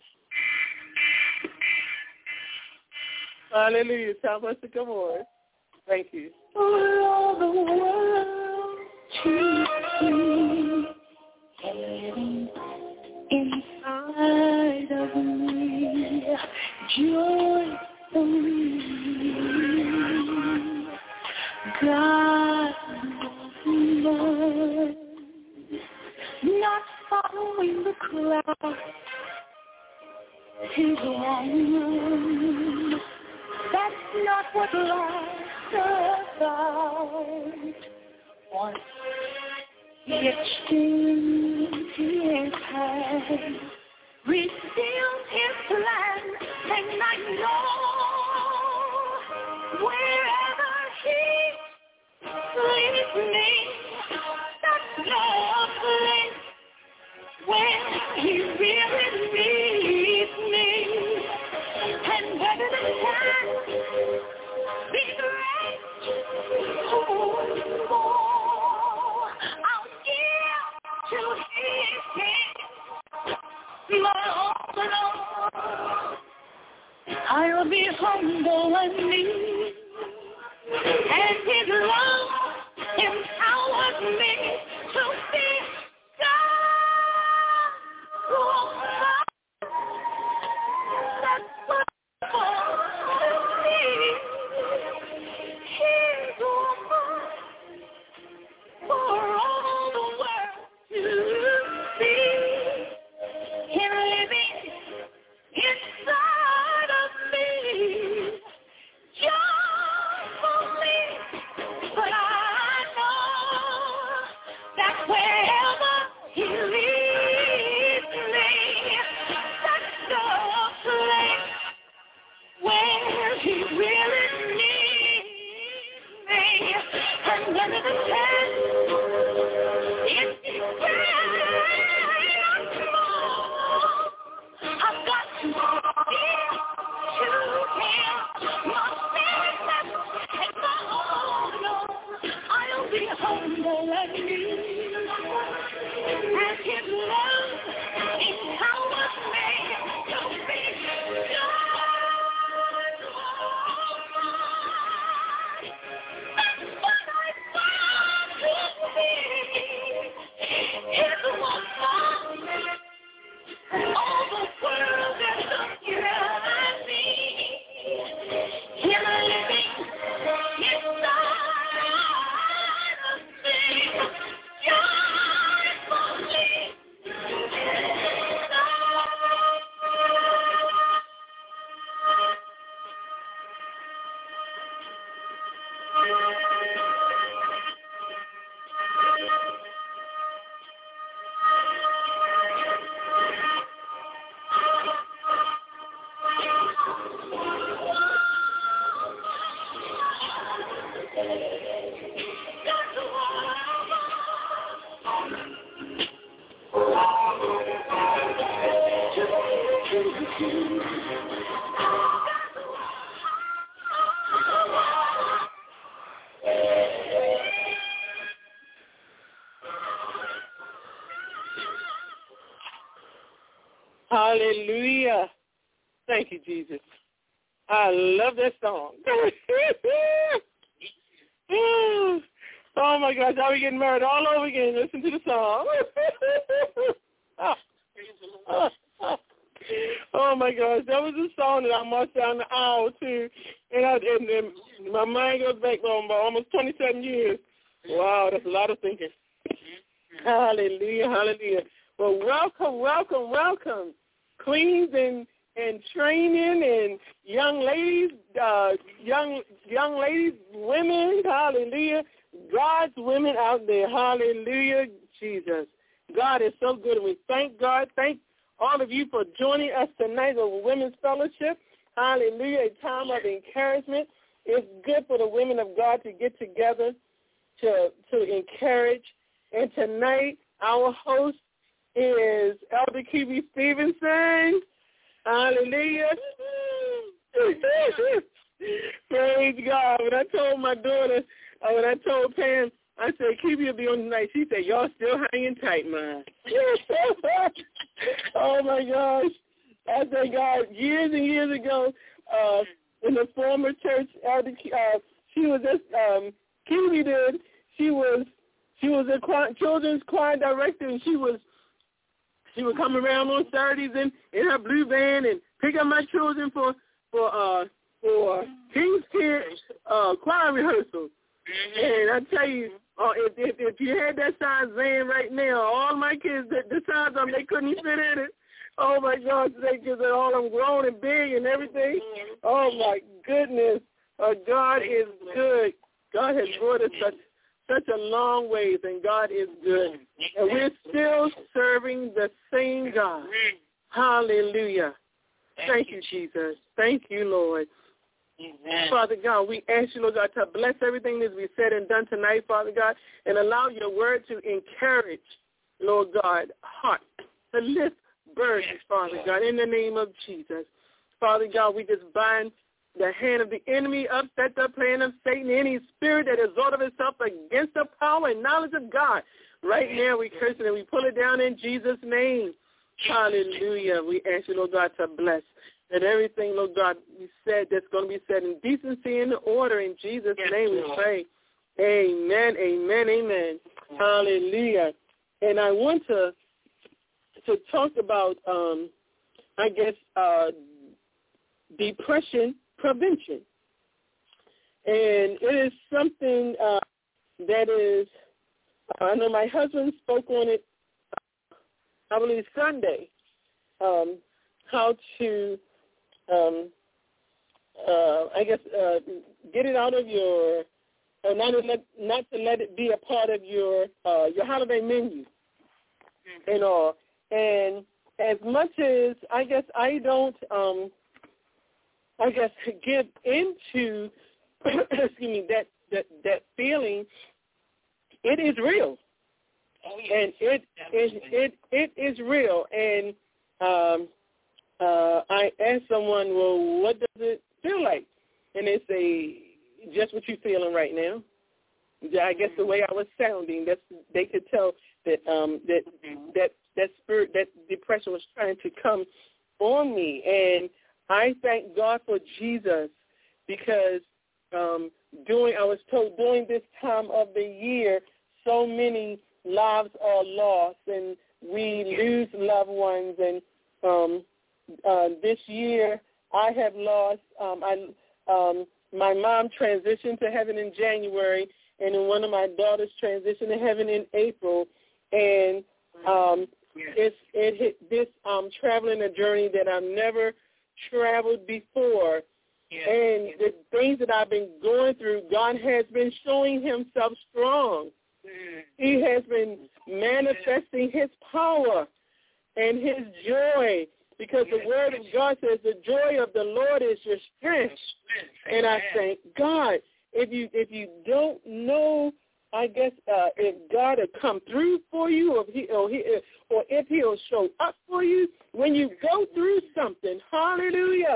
Hallelujah. Tell us to come on. Thank you. For all the world to see. Him inside of me. Joy. God knows, not following the crowd. He's wrong. That's not what life's about. Once he extends his hand, reveals his plan, and I know wherever please me. That's no place where he really needs me. And better than that, be great. Oh, more I'll give to his hand. My all alone, I'll be humble and meek, and his love empowers me to be God. Oh, that's what for me. He's woman for all the world to see. Him living inside of me, just for me. But I know that wherever he leads me, that's the place where he really needs me. And under the tent, it's I've got to give to him my business and my own. I'll be humble and meek, and his love empowers me to be God. That's what I want to be. His woman. All the world is looking at me. Him living inside of me. Just for me. Hallelujah. Thank you, Jesus. I love that song. Oh, my gosh. I'll be getting married all over again. Listen to the song. Oh, my gosh. That was a song that I marched down the aisle to. And, I, and, and my mind goes back on about almost twenty-seven years. Wow, that's a lot of thinking. Hallelujah, hallelujah. Well, welcome, welcome, welcome. Queens and, and training and young ladies, uh, young young ladies, women, hallelujah. God's women out there, hallelujah, Jesus. God is so good, and we thank God. Thank all of you for joining us tonight at Women's Fellowship. Hallelujah, a time of encouragement. It's good for the women of God to get together to to encourage. And tonight, our host is Elder Q B Stevenson. Hallelujah. Praise God. When I told my daughter, uh, when I told Pam, I said, Q B will be on tonight. She said, y'all still hanging tight, man. Oh, my gosh. I said, God, years and years ago, uh, in the former church, Elder, uh, she was just, um, Q B did, she was, she was a choir, children's choir director, and she was, she would come around on Saturdays in, in her blue van and pick up my children for, for, uh, for King's Kid, uh, choir rehearsal. And I tell you, uh, if, if if you had that size van right now, all my kids, the, the size of them, they couldn't fit in it. Oh, my gosh, they kids are all them grown and big and everything. Oh, my goodness. Uh, God is good. God has brought us such, such a long ways, and God is good. And we're still serving the same God. Hallelujah. Thank you, Jesus. Thank you, Lord. Amen. Father God, we ask you, Lord God, to bless everything that we said and done tonight, Father God, and allow your word to encourage, Lord God, heart, to lift burdens, Father God, in the name of Jesus. Father God, we just bind the hand of the enemy, upset the plan of Satan, any spirit that exalted itself against the power and knowledge of God. Right now we curse it and we pull it down in Jesus' name. Hallelujah. We ask you, Lord God, to bless. And everything, Lord God, we said that's going to be said in decency and order. In Jesus' yes, name we pray. Amen, amen, amen. Hallelujah. And I want to to talk about, um, I guess, uh, depression prevention. And it is something uh, that is, uh, I know my husband spoke on it, I believe Sunday, um, how to, um, uh, I guess, uh, get it out of your, uh, not, to let, not to let it be a part of your uh, your holiday menu mm-hmm. and all. And as much as, I guess, I don't, um, I guess, give into, excuse me, that, that, that feeling, it is real. Oh, yes. And it, it, it, it is real. And um, uh, I asked someone, well, what does it feel like? And they say, just what you're feeling right now. I guess the way I was sounding, that's, they could tell that um, that that that spirit, that depression was trying to come on me. And I thank God for Jesus because um, during, I was told during this time of the year, so many lives are lost and we lose loved ones. And um, uh, this year I have lost, um, I, um, my mom transitioned to heaven in January, and then one of my daughters transitioned to heaven in April. And um, it's, it hit this um, traveling a journey that I've never traveled before. Yeah. And the things that I've been going through, God has been showing himself strong. He has been manifesting his power and his joy, because the word of God says the joy of the Lord is your strength. And I thank God. If you if you don't know, I guess uh, if God will come through for you, or if, he, or, he, or if he'll show up for you when you go through something, hallelujah,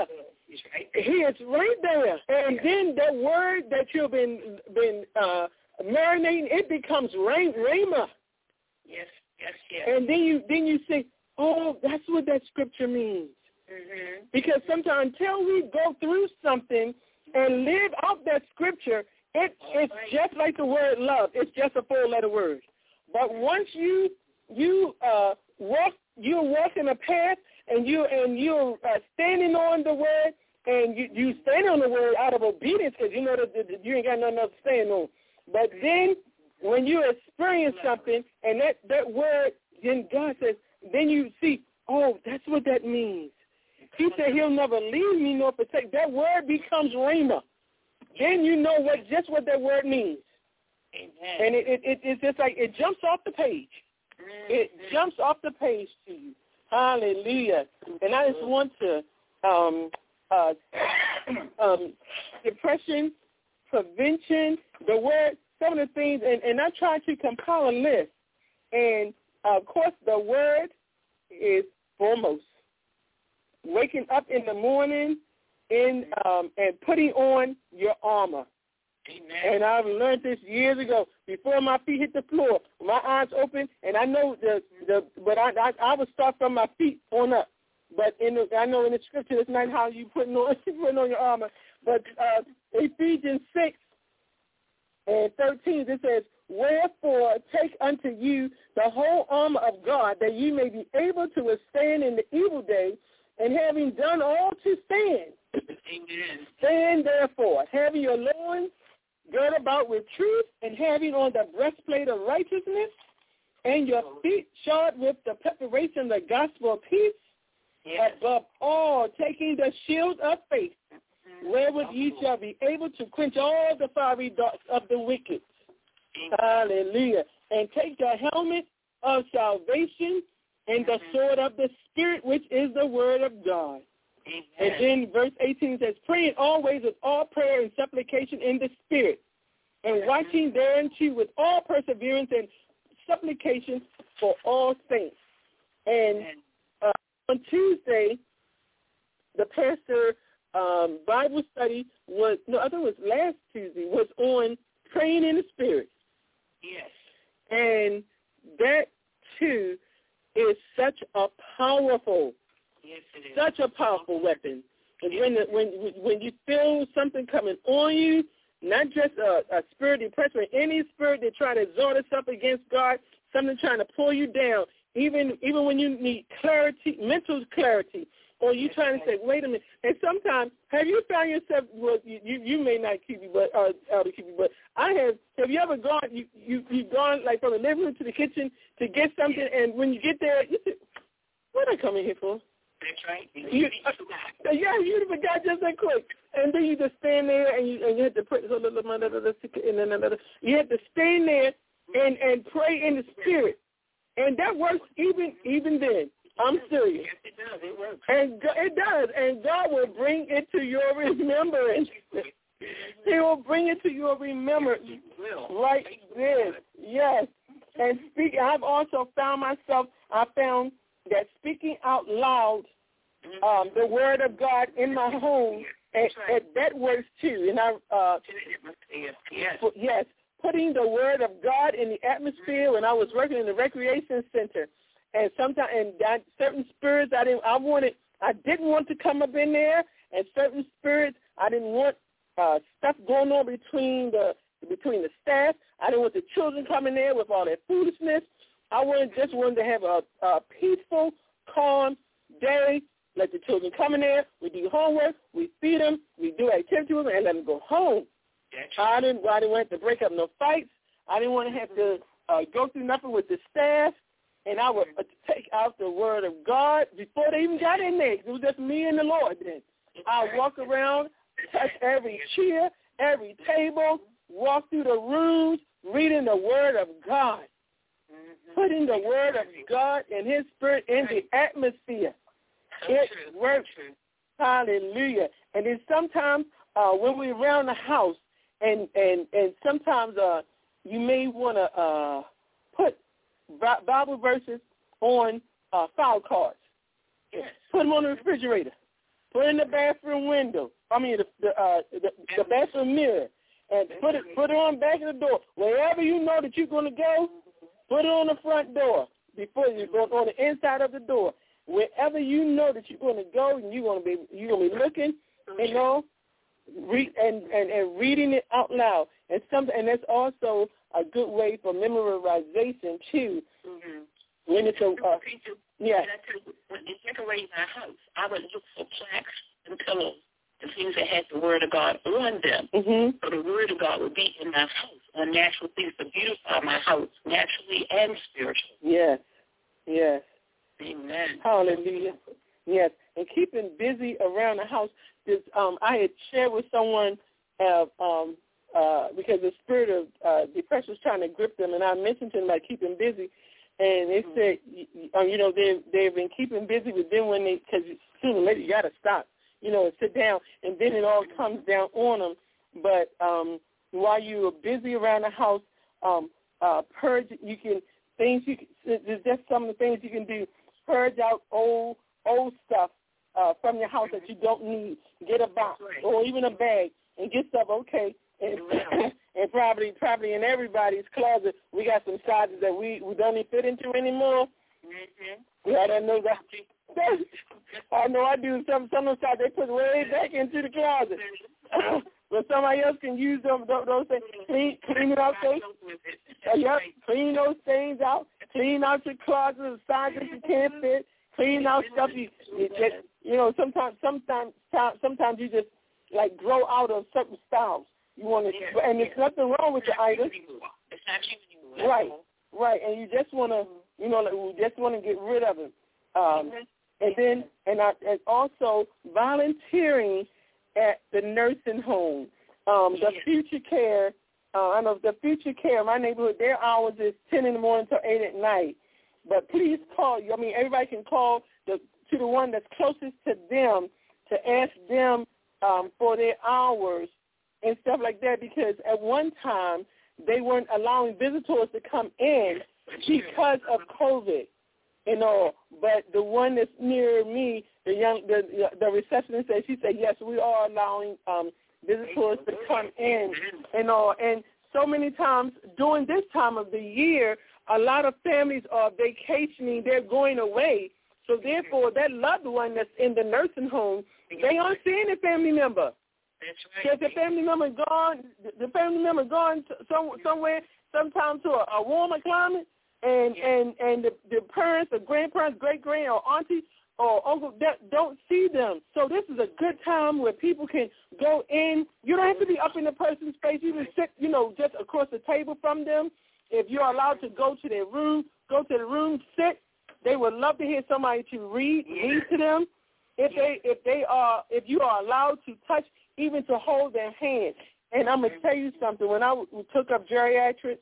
he is right there. And then the word that you've been been uh, marinating, it becomes rhema. Yes, yes, yes. And then you then you say, oh, that's what that scripture means. Mm-hmm. Because sometimes until we go through something and live out that scripture, it, it's just like the word love. It's just a four-letter word. But once you you uh, walk, you're walking a path, and you and you're uh, standing on the word, and you you stand on the word out of obedience, because you know that, that you ain't got nothing else to stand on. But then when you experience something, and that that word, then God says, then you see, oh, that's what that means. He said he'll never leave me nor forsake. That word becomes rhema. Then you know what just what that word means. Amen. And it, it, it it's just like it jumps off the page. It jumps off the page to you. Hallelujah. And I just want to um, uh, um, depression, prevention, the word, some of the things, and, and I tried to compile a list. And, uh, of course, the word is foremost. Waking up in the morning in, um, and putting on your armor. Amen. And I've learned this years ago. Before my feet hit the floor, my eyes open, and I know the the. But I I, I would start from my feet on up. But in the, I know in the scripture it's not how you putting on putting on your armor. But uh, Ephesians six and thirteen, it says, "Wherefore take unto you the whole armor of God, that ye may be able to withstand in the evil day, and having done all to stand." Amen. "Stand therefore, having your loins girt about with truth, and having on the breastplate of righteousness, and your feet shod with the preparation of the gospel of peace. Yes. Above all, taking the shield of faith, wherewith ye shall be able to quench all the fiery darts of the wicked." Hallelujah. "And take the helmet of salvation and the sword of the Spirit, which is the word of God." Amen. And then verse eighteen says, praying always with all prayer and supplication in the Spirit, and watching thereunto with all perseverance and supplication for all saints. And uh, on Tuesday, the pastor um, Bible study was, no, I think it was last Tuesday, was on praying in the Spirit. Yes. And that, too, is such a powerful, yes, it is. such a powerful weapon. And when, the, when when you feel something coming on you, not just a, a spirit of depression, but any spirit that try to exalt itself against God, something trying to pull you down, even even when you need clarity, mental clarity, or you trying to say, wait a minute. And sometimes, have you found yourself, well, you, you, you may not keep you, but, uh, Elder Keep you, but I have, have you ever gone, you, you, you've gone like from the living room to the kitchen to get something, and when you get there, you say, what am I coming here for? That's right. You, you, uh, yeah, you forgot just that quick. And then you just stand there and you and you have to pray. You have to stand there and, and pray in the Spirit. And that works even even then. I'm serious. Yes, it does. It works. And it does. And God will bring it to your remembrance. He will bring it to your remembrance. Right there. Yes. And speaking, I've also found myself, I found that speaking out loud um, the word of God in my home, and, and that works too. And I, uh, yes. yes, putting the word of God in the atmosphere when I was working in the recreation center, and sometimes and that, certain spirits I didn't, I wanted, I didn't want to come up in there, and certain spirits I didn't want uh, stuff going on between the between the staff. I didn't want the children coming there with all that foolishness. I wanted, just wanted to have a, a peaceful, calm day. Let the children come in there. We do homework. We feed them. We do activity with them, and let them go home. I didn't, I didn't want to break up no fights. I didn't want to have to uh, go through nothing with the staff. And I would uh, take out the word of God before they even got in there. It was just me and the Lord then. I would walk around, touch every chair, every table, walk through the rooms, reading the word of God. Putting the word of God and his spirit in the atmosphere. It works. Hallelujah. And then sometimes uh, when we're around the house, and, and, and sometimes uh, you may want to uh, put Bible verses on uh, file cards. Yes. Put them on the refrigerator. Put it in the bathroom window. I mean, the the, uh, the, the bathroom mirror. And put it put it on the back of the door. Wherever you know that you're going to go, put it on the front door before you go on the inside of the door. Wherever you know that you're going to go, and you're going to be you're going to be looking, you know, read and, and, and reading it out loud. And some and that's also a good way for memorization too. Mm-hmm. When it's a uh, yeah. When you decorate my house, I would look for plaques and pillows, the things that had the word of God on them. Mm-hmm. So the word of God would be in my house on natural things to beautify my house naturally and spiritually. Yes, yes. Amen. Hallelujah. Yes, and keeping busy around the house. This, um, I had shared with someone uh, um, uh, because the spirit of uh, depression was trying to grip them, and I mentioned to them about keeping busy, and they said, you, you know, they they've been keeping busy, but then when they, because sooner or later you got to stop, you know, and sit down, and then it all comes down on them. But um, while you are busy around the house, um, uh, purge, you can things you can, there's just some of the things you can do. Purge out old old stuff uh, from your house that you don't need. Get a box or even a bag and get stuff. Okay, and, and probably probably in everybody's closet we got some sizes that we, we don't even fit into anymore. Mm-hmm. Yeah, I know that. I know I do. Some some of the sizes they put way back into the closet. But somebody else can use them, those things. Clean, clean it out, things. Uh, yep, clean those things out. Clean out your closet, the sizes you can't fit. Clean out stuff you, you just, you know, sometimes, sometimes, sometimes you just, like, grow out of certain styles. You want to, yeah, and yeah. There's nothing wrong with your items. It's not you anymore. Right, right, and you just want to, you know, like, we just want to get rid of it. Um, and then, and, I, and also volunteering at the nursing home, um, the yes. future care. Uh, I know the future care. My neighborhood, their hours is ten in the morning till eight at night. But please call. I mean, everybody can call the to the one that's closest to them to ask them um, for their hours and stuff like that, because at one time they weren't allowing visitors to come in because of COVID and all. But the one that's near me, the young, the the receptionist said, she said, yes, we are allowing um, visitors to come in and all. And so many times during this time of the year, a lot of families are vacationing, they're going away. So therefore, that loved one that's in the nursing home, they aren't seeing a family member. Because the family member gone, the family member gone to some, somewhere, sometimes to a, a warmer climate, and and and the, the parents, the grandparents, great grand or auntie or uncle that don't see them. So this is a good time where people can go in. You don't have to be up in the person's face. You can sit, you know, just across the table from them. If you're allowed to go to their room, go to the room, sit. They would love to hear somebody to read, read to them. If they if they are if you are allowed to touch, even to hold their hand. And I'm gonna tell you something. When I w- took up geriatrics,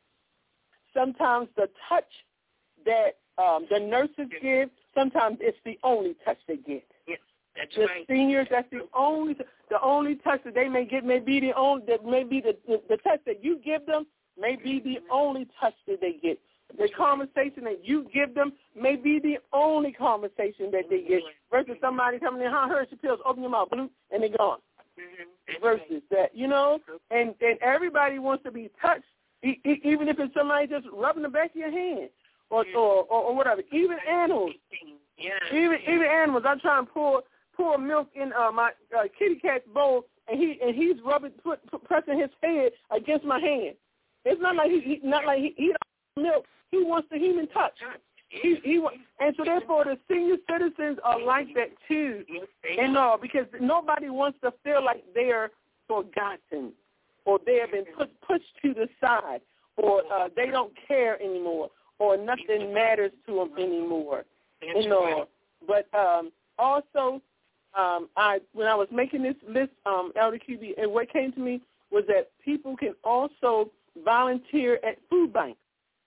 sometimes the touch that um, the nurses give, sometimes it's the only touch they get. Yes, that's the right. seniors, that's the only the only touch that they may get. May be the only that may be the, the the touch that you give them may be the only touch that they get. The conversation that you give them may be the only conversation that they get, versus somebody coming in, huh, here's your pills, open your mouth, bloop, and they're gone. Mm-hmm. Versus that, you know, and, and everybody wants to be touched, e- e- even if it's somebody just rubbing the back of your hand or or, or, or whatever. Even animals, yeah. even even animals. I try and pour pour milk in uh, my uh, kitty cat's bowl, and he and he's rubbing, put, put, pressing his head against my hand. It's not like he, he not like he eat milk. He wants the human touch. He, he and so therefore the senior citizens are like that too, and all because nobody wants to feel like they're forgotten, or they have been put, pushed to the side, or uh, they don't care anymore, or nothing matters to them anymore. You know, but um, also um, I when I was making this list, um, Elder Q B, and what came to me was that people can also volunteer at food banks.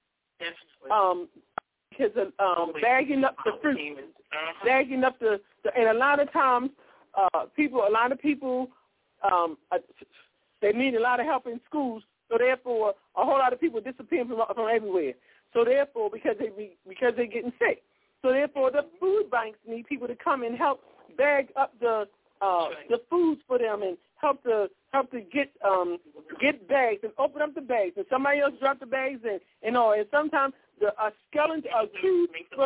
Um, because of um, bagging up the fruit, bagging up the, the, and a lot of times, uh, people, a lot of people, um, uh, they need a lot of help in schools. So therefore, a whole lot of people disappear from from everywhere. So therefore, because they be, because they're getting sick. So therefore, the food banks need people to come and help bag up the uh, the foods for them and help to help to get um get bags and open up the bags, and somebody else drop the bags and and all. And sometimes the a skeleton, a two,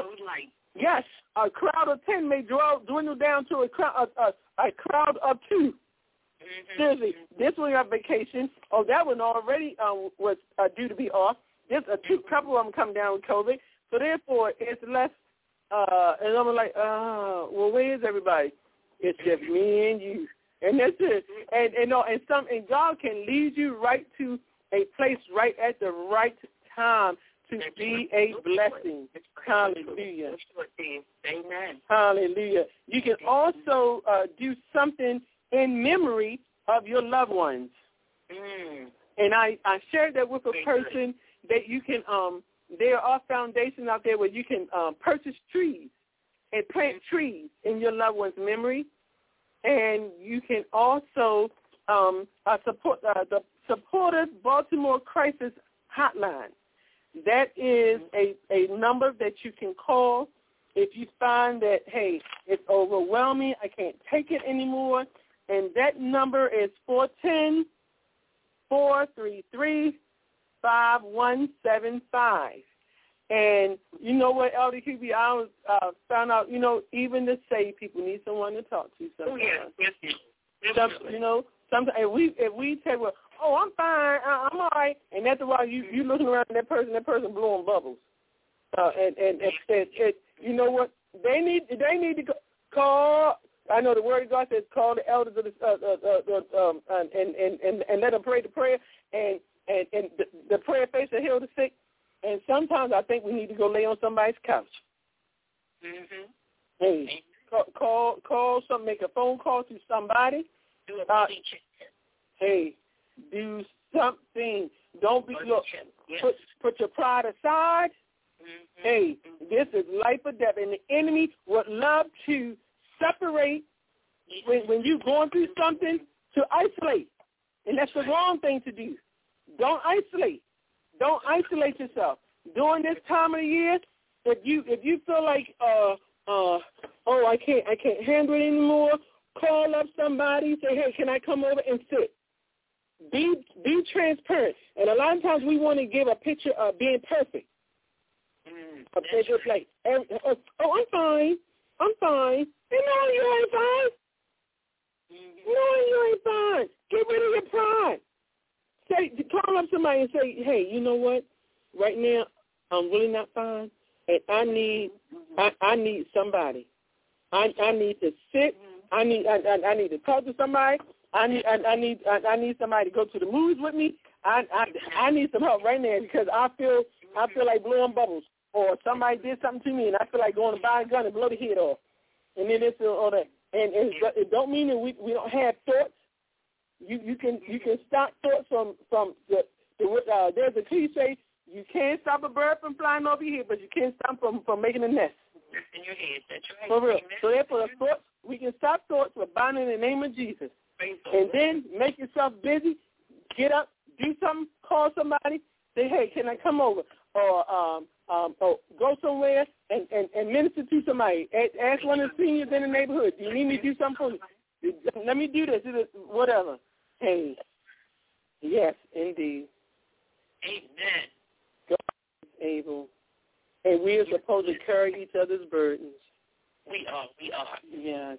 yes, a crowd of ten may draw, dwindle down to a crowd a, a, a crowd of two. Mm-hmm. Seriously, this one got vacation. Oh, that one already um, was uh, due to be off. There's a two couple of them come down with COVID, so therefore it's less. Uh, and I'm like, uh, well, where is everybody? It's just me and you. And that's it. And and no, and some and God can lead you right to a place right at the right time to be a blessing. Hallelujah. Amen. Hallelujah. You can also uh, do something in memory of your loved ones. Mm. And I, I shared that with a person that you can um there are foundations out there where you can um, purchase trees and plant trees in your loved one's memory. And you can also um, uh, support uh, the Supportive Baltimore Crisis Hotline. That is a, a number that you can call if you find that, hey, it's overwhelming, I can't take it anymore. And that number is four one zero, four three three, five one seven five. And you know what, Elder Q B, I was, uh, found out, you know, even the saved people need someone to talk to sometimes. Oh, yes, yes, yes. Some, you know, sometimes if we if we say, well, oh, I'm fine, uh, I'm all right, and that's why you you looking around at that person, that person blowing bubbles. Uh, and and, and, and, and you know what, they need they need to call. I know the Word of God says, call the elders of the uh, uh, uh, um, and, and and and let them pray the prayer, and and and the, the prayer faith shall heal the sick. And sometimes I think we need to go lay on somebody's couch. Mm-hmm. Hey, call, call, call some, make a phone call to somebody. Do a uh, teaching. Hey, do something. Don't be look. Yes. Put put your pride aside. Mm-hmm. Hey, this is life or death, and the enemy would love to separate when, when you're going through something, to isolate. And that's the wrong thing to do. Don't isolate. Don't isolate yourself. During this time of the year, if you if you feel like uh uh oh I can't I can't handle it anymore, call up somebody, say, hey, can I come over and sit? Be be transparent. And a lot of times we want to give a picture of being perfect. Mm, a picture like, oh, oh, I'm fine. I'm fine. Hey, no, you ain't fine. Mm-hmm. No, you ain't fine. Get rid of your pride. Say, call up somebody and say, hey, you know what? Right now, I'm really not fine, and I need, I, I need somebody. I, I need to sit. I need, I, I, I need to talk to somebody. I need, I, I need, I, I need somebody to go to the movies with me. I, I, I need some help right now because I feel, I feel like blowing bubbles, or somebody did something to me, and I feel like going to buy a gun and blow the head off, and then this or that. And, and it don't mean that we, we don't have thoughts. You you can you can stop thoughts from from the, the uh, there's a cliche, you can't stop a bird from flying over your head, but you can't stop from from making a nest. In your head, that's right. For real. Amen. So therefore, the thoughts, we can stop thoughts with binding in the name of Jesus, and then make yourself busy. Get up, do something, call somebody, say, hey, can I come over, or um um or go somewhere and, and, and minister to somebody. Ask one of the seniors in the neighborhood, do you need me to do something for you? Let me do this, whatever. Hey, yes, indeed. Amen. God is able. And we are supposed to carry each other's burdens. We are, we are. Yes.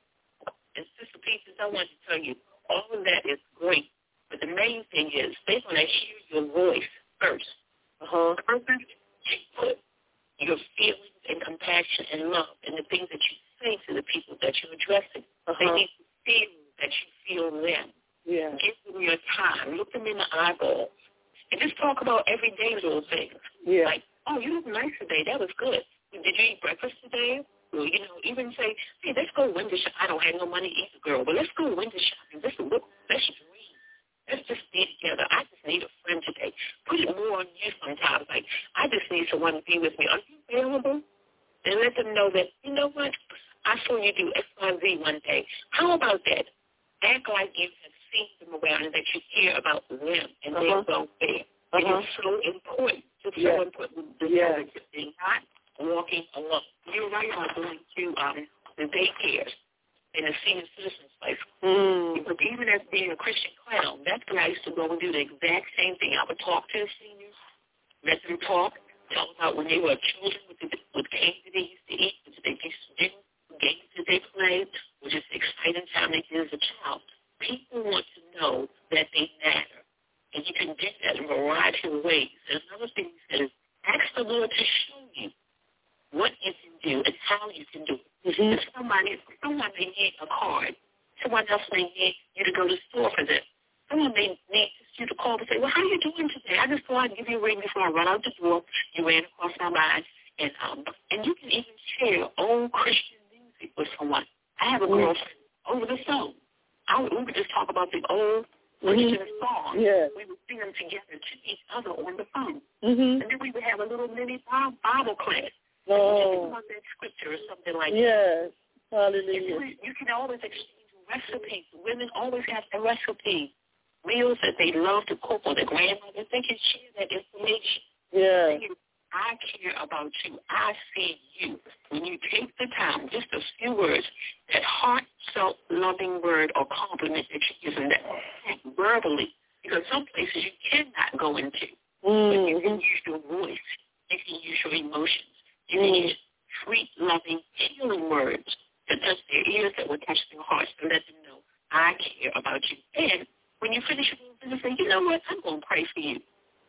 And Sister Peaches, I want to tell you, all of that is great. But the main thing is, they want to hear your voice first. Uh-huh. First, you put your feelings and compassion and love and the things that you say to the people that you're addressing. Uh-huh. They need to feel that you feel them. Yeah. Give them your time. Look them in the eyeball. And just talk about everyday little things. Yeah. Like, oh, you look nice today. That was good. Did you eat breakfast today? Well, you know, even say, hey, let's go window shopping. I don't have no money either, girl, but let's go window shopping. Let's look, let's dream. Let's just be together. I just need a friend today. Put it more on you sometimes. Like, I just need someone to be with me. Are you available? And let them know that, you know what? I saw you do X, Y, Z one day. How about that? Act like you have seen them around and that you care about them and uh-huh. their welfare. Uh-huh. It is so important. It's yes. so important to yes. know that you're not walking alone. You're right about going to um, the daycares and the senior citizens place. Mm. Because even as being a Christian clown, that's when I used to go and do the exact same thing. I would talk to the seniors, let them talk, talk about when they were children, what, the, what games that they used to eat, what they used to do, games that they played, which is the exciting time they did as a child. People want to know that they matter. And you can get that in a variety of ways. And another thing he said is, ask the Lord to show you what you can do and how you can do it. Mm-hmm. If somebody, someone may need a card. Someone else may need you to go to the store for them. Someone may need you to call and say, well, how are you doing today? I just thought I'd give you a ring before I run out the door. You ran across my mind. And, um, and you can even share old Christian music with someone. I have a mm-hmm. girlfriend over the phone. I would, we would just talk about the old Christian mm-hmm. songs. Yes. We would sing them together to each other on the phone. Mm-hmm. And then we would have a little mini Bible class. Oh. About that scripture or something like yes. that. Hallelujah. You, you can always exchange recipes. Women always have the recipes. Meals that they love to cook or their grandmothers. They can share that information. Yeah. I care about you. I see you. When you take the time, just a few words, that heartfelt, loving word or compliment that you give them, that verbally, because some places you cannot go into. Mm-hmm. But you can use your voice. You can use your emotions. You can use sweet, loving, healing words to touch their ears that will touch their hearts to let them know, I care about you. And when you finish your business, say, you know what, I'm going to pray for you.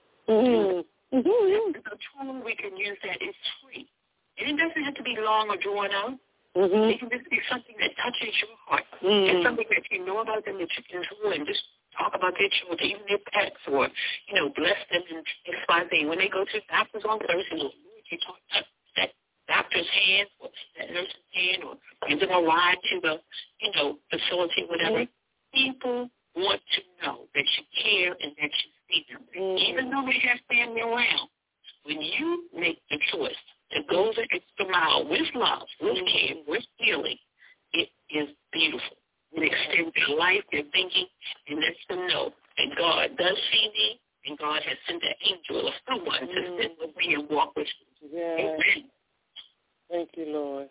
Mm-hmm. Mm-hmm. The tool we can use that is free. And it doesn't have to be long or drawn out. Mm-hmm. It can just be something that touches your heart. Mm-hmm. And something that you know about them that you can enjoy and just talk about their children, even their pets, or, you know, bless them and X Y Z. When they go to the doctor's on Thursday, you talk to that doctor's hand or that nurse's hand or give them a ride to the, you know, facility, whatever. Mm-hmm. People want to know that you care and that you see them. Mm-hmm. Even though they have family around, when you make the choice to go the extra mile with love, with care, with feeling, it is beautiful. does see me, and God has sent an angel or someone mm. to sit with me and walk with me. Yes. Amen. Thank you, Lord.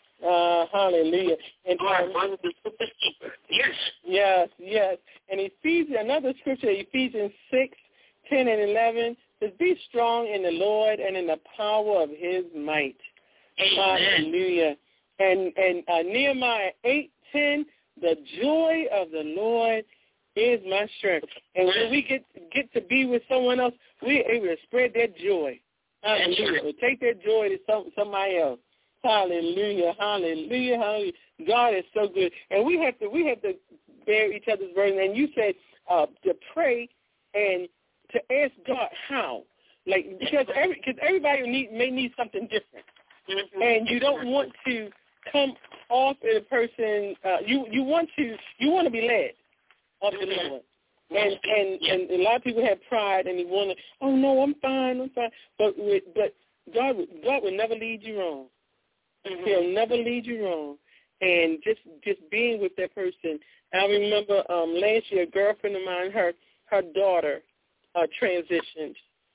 Uh, hallelujah. And God, one of the super keeper. Yes. Yes, yes. And Ephesians, another scripture, Ephesians six, ten and eleven, says, be strong in the Lord and in the power of his might. Amen. Hallelujah. And and uh, Nehemiah eight, ten, the joy of the Lord is my strength. And when we get get to be with someone else, we're able to spread that joy. Hallelujah. We'll take that joy to some, somebody else. Hallelujah, hallelujah, hallelujah. God is so good. And we have to we have to bear each other's burden. And you said uh, to pray and to ask God how. Like because every because everybody need, may need something different. Mm-hmm. And you don't want to come off as a person uh, you you want to you want to be led of the mm-hmm. Lord. And and and a lot of people have pride and they want to, oh no, I'm fine, I'm fine. But but God God will never lead you wrong. Mm-hmm. He'll never lead you wrong. And just just being with that person. I remember um, last year, a girlfriend of mine, her her daughter uh, transitioned,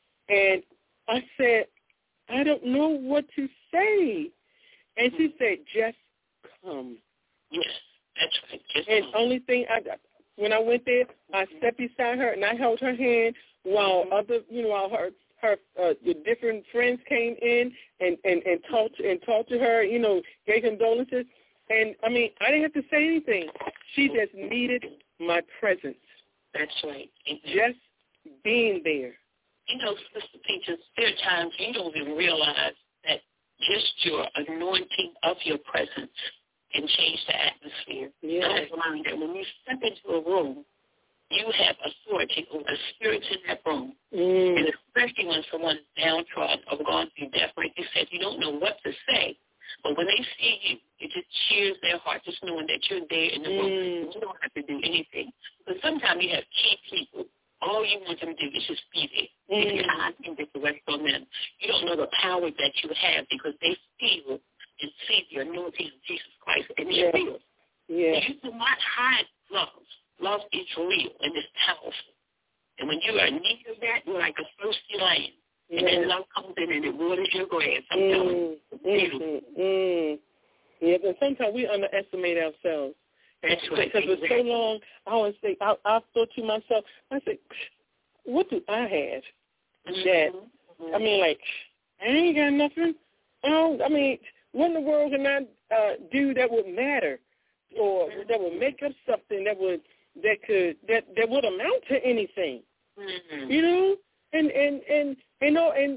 and I said, I don't know what to say, and she said, just come. Yes, that's right. Just and come. only thing I when I went there, I stepped beside her and I held her hand while other you know while her. Her uh, the different friends came in and, and, and talked and talked to her, you know, gave condolences. And, I mean, I didn't have to say anything. She just needed my presence. That's right. Just being there. You know, Sister Peaches, there are times you don't even realize that just your anointing of your presence can change the atmosphere. Yeah. I learned that when you step into a room, you have authority over the spirits in that room. Mm. And especially when someone's downtrodden or gone through death, like you said, you don't know what to say. But when they see you, it just cheers their heart, just knowing that you're there in the mm. room. You don't have to do anything. But sometimes you have key people. All you want them to do is just be there. Mm. And your eyes can get the rest on them. You don't know the power that you have because they feel and see the anointing of Jesus Christ. And they yeah. feel. Yeah. You cannot hide love. Love is real and it's powerful. And when you are in need of that, you're like a thirsty lion. And yeah. then love comes in and it waters your grass. I'm mm. telling you. Mm-hmm. Mm. Yeah, but sometimes we underestimate ourselves. That's right. Because exactly. for so long, I always think, I, I thought to myself, I said, what do I have mm-hmm. that, mm-hmm. I mean, like, I ain't got nothing. I don't, I mean, what in the world can I uh, do that would matter or mm-hmm. that would make up something that would, that could, that, that would amount to anything, mm-hmm. you know? And, and, and, you know, and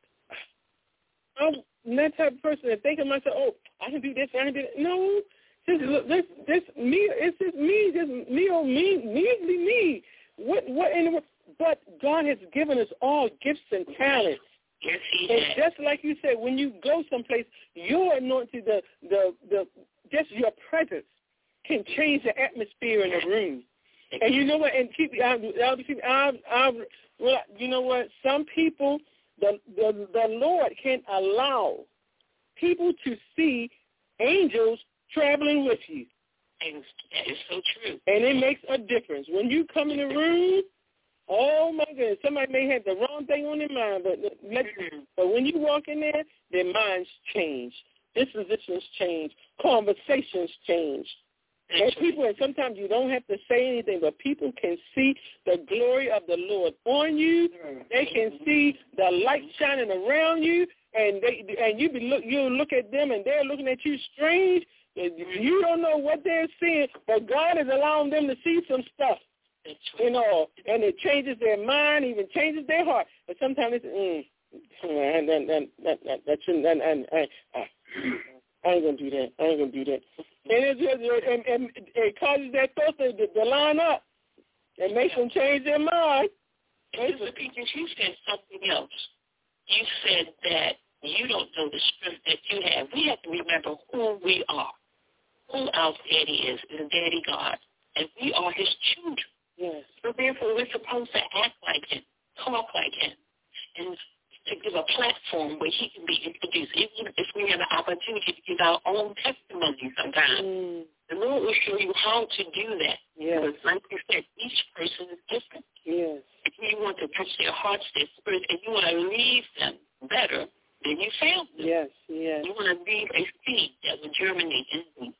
I'm that type of person that think of myself, oh, I can do this, I can do that. No, just this, this me, it's just me, just me, oh, me, me, me. What, what in the world? But God has given us all gifts and talents. Yes, He and has. just like you said, when you go someplace, your anointing, the, the, the, just your presence can change the atmosphere in the room. And you know what? And keep, I, I, I, well, you know what? Some people, the, the the Lord can allow people to see angels traveling with you. And that is so true. And it makes a difference. When you come in the room, oh, my goodness, somebody may have the wrong thing on their mind, but, let, mm-hmm. but when you walk in there, their minds change. Dispositions change. Conversations change. And people, and sometimes you don't have to say anything, but people can see the glory of the Lord on you. They can see the light shining around you, and they and you be look you look at them, and they're looking at you strange. You don't know what they're seeing, but God is allowing them to see some stuff, you know, and it changes their mind, even changes their heart. But sometimes it's mm, and and and that that that shouldn't and and. and uh, I ain't gonna do that. I ain't gonna do that. And it just and, and it causes that thought to, to line up and makes them change their mind. Sister Peaches, you said something else. You said that you don't know the strength that you have. We have to remember who we are, who our daddy is, is Daddy God, and we are His children. Yes. So therefore, we're supposed to act like Him, talk like Him, and to give a platform where He can be introduced. Even if we have an opportunity to give our own testimony sometimes, mm. The Lord will show you how to do that. Yes. Because like you said, each person is different. Yes. If you want to touch their hearts, their spirit, and you want to leave them better than you found them. Yes, yes. You want to leave a seed that will germinate in them.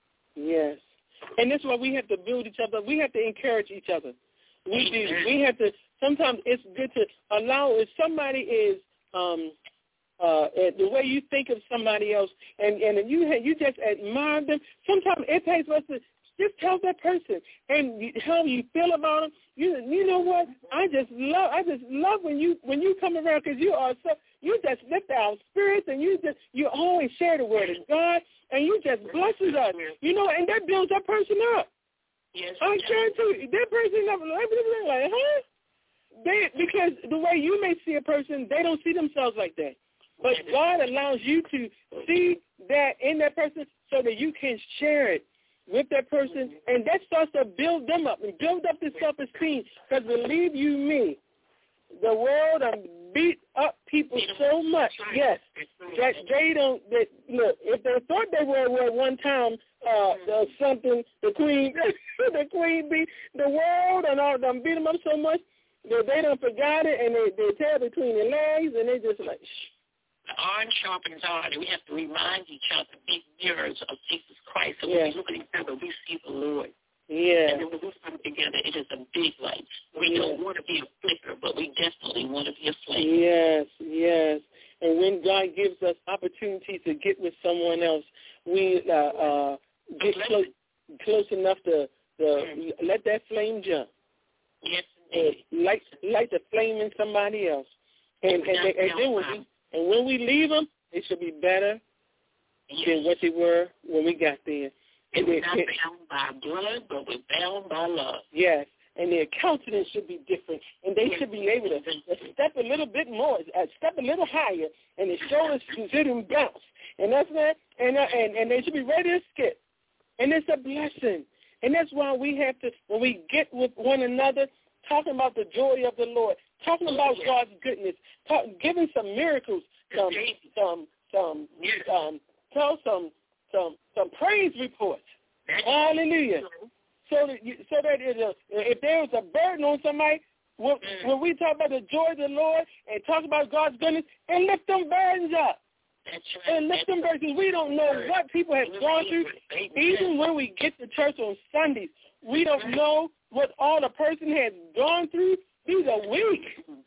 Yes. And that's why we have to build each other. We have to encourage each other. We do. We have to, sometimes it's good to allow, if somebody is, um, uh, the way you think of somebody else, and, and you you just admire them, sometimes it takes us to just tell that person and you, how you feel about them. You you know what? I just love I just love when you when you come around, because you are so you just lift our spirits, and you just you always share the word of God, and you just blesses us. You know, and that builds that person up. Yes, I guarantee you, that person never like, huh? They because the way you may see a person, they don't see themselves like that. But God allows you to see that in that person so that you can share it with that person, and that starts to build them up and build up their self-esteem. Because believe you me, the world um, beat up people so much, yes, that they don't, that, look, if they thought they were, were one time uh, uh, something, the queen, the queen bee, the world and all them beat them up so much that they done forgot it, and they, they tear between their legs, and they just like, shh. The iron sharpens iron, and we have to remind each other to be mirrors of Jesus Christ. So Yeah. when we look at each other, we see the Lord. Yeah. And then when we come together, it is a big light. We Yeah. don't want to be a flicker, but we definitely want to be a flame. Yes, yes. And when God gives us opportunities to get with someone else, we uh, uh, get close, close enough to, to mm-hmm. let that flame jump. Yes, and light, light the flame in somebody else. And, and, and, and then when we, and when we leave them, they should be better yes. than what they were when we got there. And we're not bound by blood, but we're bound by love. Yes, and their countenance should be different, and they yes. should be able to, to step a little bit more, uh, step a little higher, and the shoulders should bounce. And that's that, and, uh, and and they should be ready to skip. And it's a blessing. And that's why we have to, when we get with one another, talking about the joy of the Lord, talking about yes. God's goodness, talk, giving some miracles, some, some, some, yes. um, tell some, some, some praise reports. Hallelujah. So that, you, so that it, uh, if there was a burden on somebody, when, mm. when we talk about the joy of the Lord and talk about God's goodness, and lift them burdens up. That's right. And lift them burdens. We don't know right. what people have gone through. Even when we get to church on Sundays, we don't know what all the person has gone through through the week.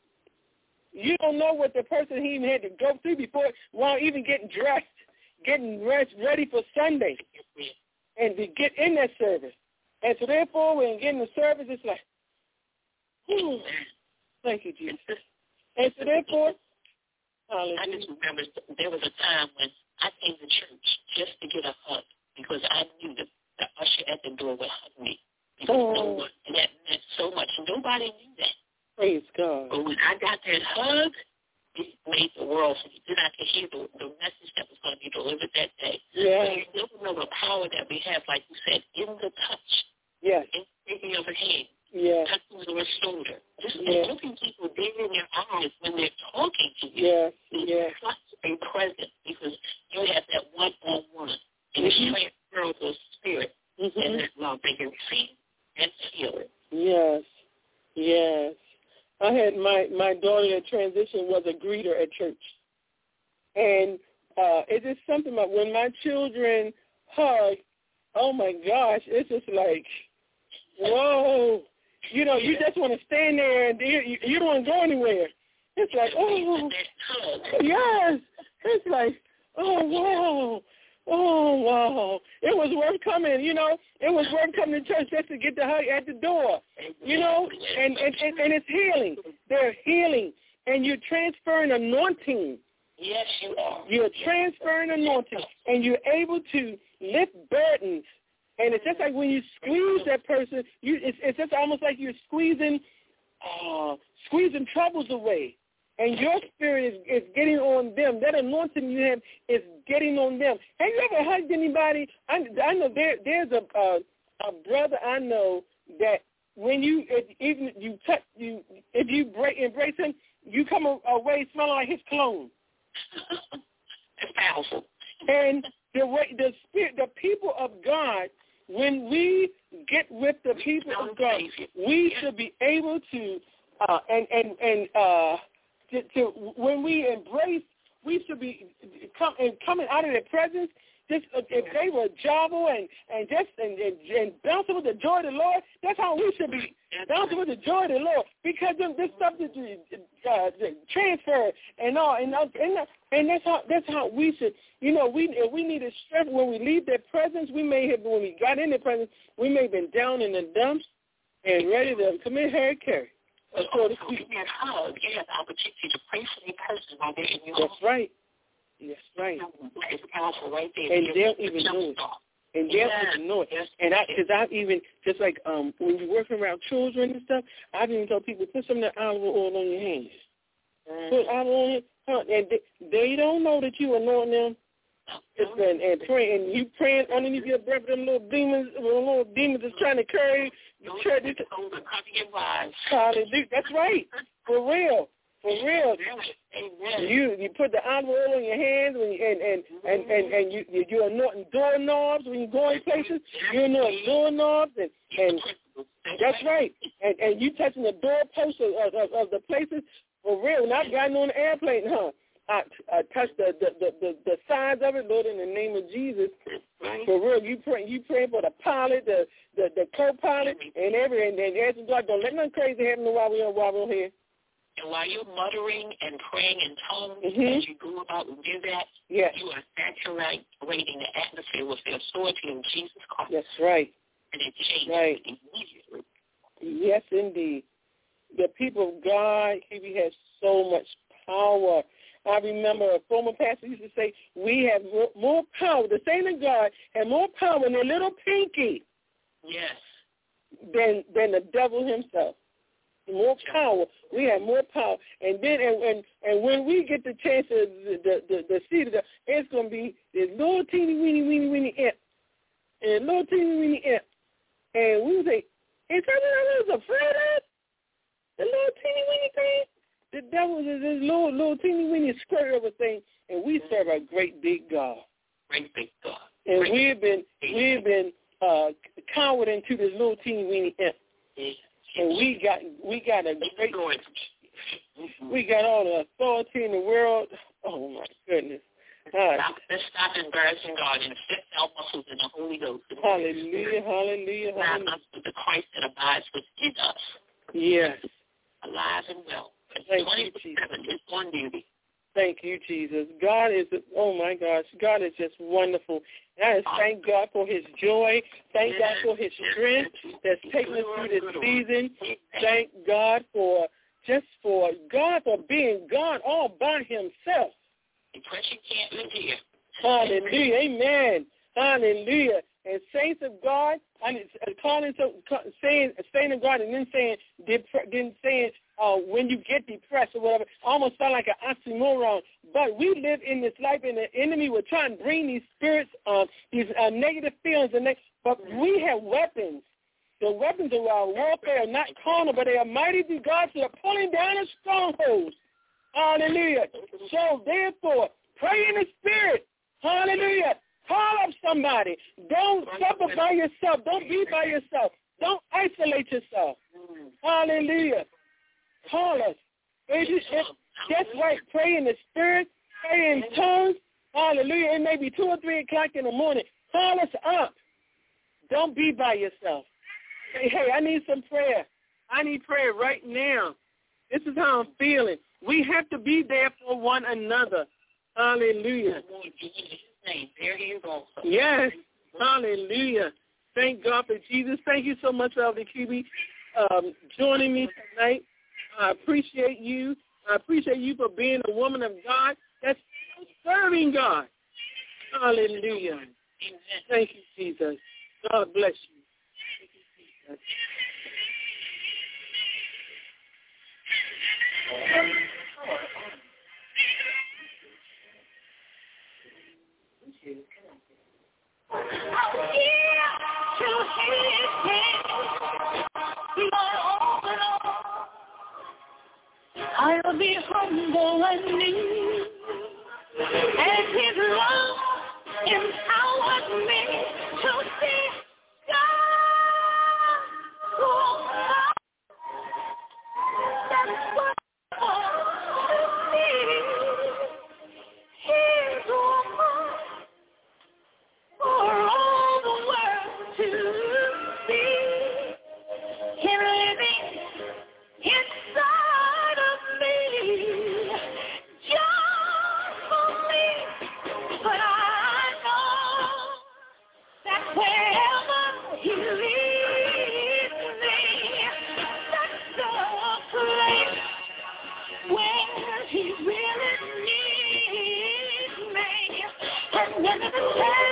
You don't know what the person he even had to go through before, while even getting dressed, getting rest, ready for Sunday, and to get in that service. And so therefore, when getting the service, it's like, whew, thank you, Jesus. And so therefore, hallelujah. I just remember there was a time when I came to church just to get a hug, because I knew that the usher at the door would hug me. Because oh. no one, and that meant so much. Nobody knew that. Praise God. But when I got that hug, it made the world for me. Then I could hear the, the message that was going to be delivered that day. Yeah. So you never know the power that we have, like you said, in the touch. Yes. In taking of a hand. Yeah. Touching of a shoulder. Just yeah. looking people dead in their eyes when they're talking to you. Yes. It's yes. such a present, because you have that one-on-one. And it's mm-hmm. transferable to spirit. Mm-hmm. And that love, they can see and feel it. Yes. Yes. I had my, my daughter that transition was a greeter at church. And uh, it's just something about when my children hug, oh, my gosh, it's just like, whoa. You know, you just want to stand there, and you, you don't want to go anywhere. It's like, oh, yes. It's like, oh, wow. Oh, wow. It was worth coming, you know. It was worth coming to church just to get the hug at the door, you know. And, and, and, and it's healing. They're healing. And you're transferring anointing. Yes, you are. You're transferring anointing. And you're able to lift burdens. And it's just like when you squeeze that person, you it's, it's just almost like you're squeezing, uh, squeezing troubles away. And your spirit is, is getting on them. That anointing you have is getting on them. Have you ever hugged anybody? I, I know there there's a uh, a brother I know that when you if, even you touch you if you break, embrace him, you come away smelling like his cologne. It's powerful. And the way the spirit, the people of God when we get with the people of God, we should be able to, uh, and, and, and uh, to, to, when we embrace, we should be come, and coming out of their presence, just if they were jovial and, and just and, and, and bouncing with the joy of the Lord, that's how we should be bouncing with the joy of the Lord. Because this stuff that uh, transfer and all, and and, and that's how that's how we should. You know, we if we need a strength when we leave their presence. We may have when we got in their presence, we may have been down in the dumps and ready to commit hurry. So also, you get hugged. You have the opportunity to pray for the person while they're in your That's home. right. Yes, right. It's powerful right there. And they'll even know it. And they'll yes. even know it. And I, because I've even, just like um, when you're working around children and stuff, I've even told people, put some of that olive oil on your hands. Mm-hmm. Put olive oil on it. And they, they don't know that you anoint them. Mm-hmm. And, and praying, and you praying underneath your breath, them little demons, little demons that's trying to carry you. Hallelujah. That's right. For real. For real, you you put the olive oil on your hands when you, and and and and, and you you you're anointing doorknobs when you go in places. You're anointing doorknobs and and that's right. And and you touching the doorposts of, of of the places for real. And I've gotten on the airplane, huh? I, I touched the the, the the the sides of it, Lord, in the name of Jesus. For real, you pray you pray for the pilot, the the, the co-pilot, and every and, and asking God, don't let nothing crazy happen while we're while we're here. And while you're muttering and praying in tongues mm-hmm. as you go about and do that, yes. you are saturating the atmosphere with the authority of Jesus Christ. That's right. And it changes right. immediately. Yes, indeed. The people of God, he has so much power. I remember a former pastor used to say, we have more power. The saints of God have more power in their little pinky yes. than than the devil himself. More power. We have more power. And then, and and, and when we get the chance to the the, the, the seed of the, it's going to be this little teeny weeny weeny weeny imp, and little teeny weeny imp, and we will say, is that what I was afraid of? The little teeny weeny thing. The devil is this little little teeny weeny squirt of a thing, and we serve a great big God. Great big God. And great we've been we've been uh, cowered into this little teeny weeny imp. Yeah. And we got we got a great we got all the authority in the world. Oh my goodness! Right. Stop, let's stop embarrassing God and fit our muscles in the Holy Ghost. Hallelujah! Hallelujah! Hallelujah! Us with the Christ that abides within us. Yes. Alive and well. Thank you, Jesus. It's on duty. Thank you, Jesus. God is, oh my gosh, God is just wonderful. And I just thank God for his joy. Thank God for his strength that's taken us through this season. Thank God for, just for God for being God all by himself. Depression can't live here. Hallelujah. Amen. Hallelujah. And saints of God, I mean, calling to, saying, saying to God and then saying, then saying, uh, when you get depressed or whatever, almost sound like an oxymoron. But we live in this life, and the enemy will try and bring these spirits, uh, these uh, negative feelings, and they, but we have weapons. The weapons of our warfare are not carnal, but they are mighty to God, so they're pulling down the strongholds. Hallelujah. So therefore, pray in the Spirit. Hallelujah. Call up somebody. Don't suffer by yourself. Don't be by yourself. Don't isolate yourself. Hallelujah. Call us. It is, it, that's right. Pray in the Spirit. Pray in tongues. Hallelujah. It may be two or three o'clock in the morning. Call us up. Don't be by yourself. Say, hey, I need some prayer. I need prayer right now. This is how I'm feeling. We have to be there for one another. Hallelujah. There he is also. Yes. Hallelujah. Thank God for Jesus. Thank you so much, Elder Q B, um, joining me tonight. I appreciate you. I appreciate you for being a woman of God that's serving God. Hallelujah. Amen. Thank you, Jesus. God bless you. Thank you, Jesus. I'll be humble and meek, as his love empowers me to see Never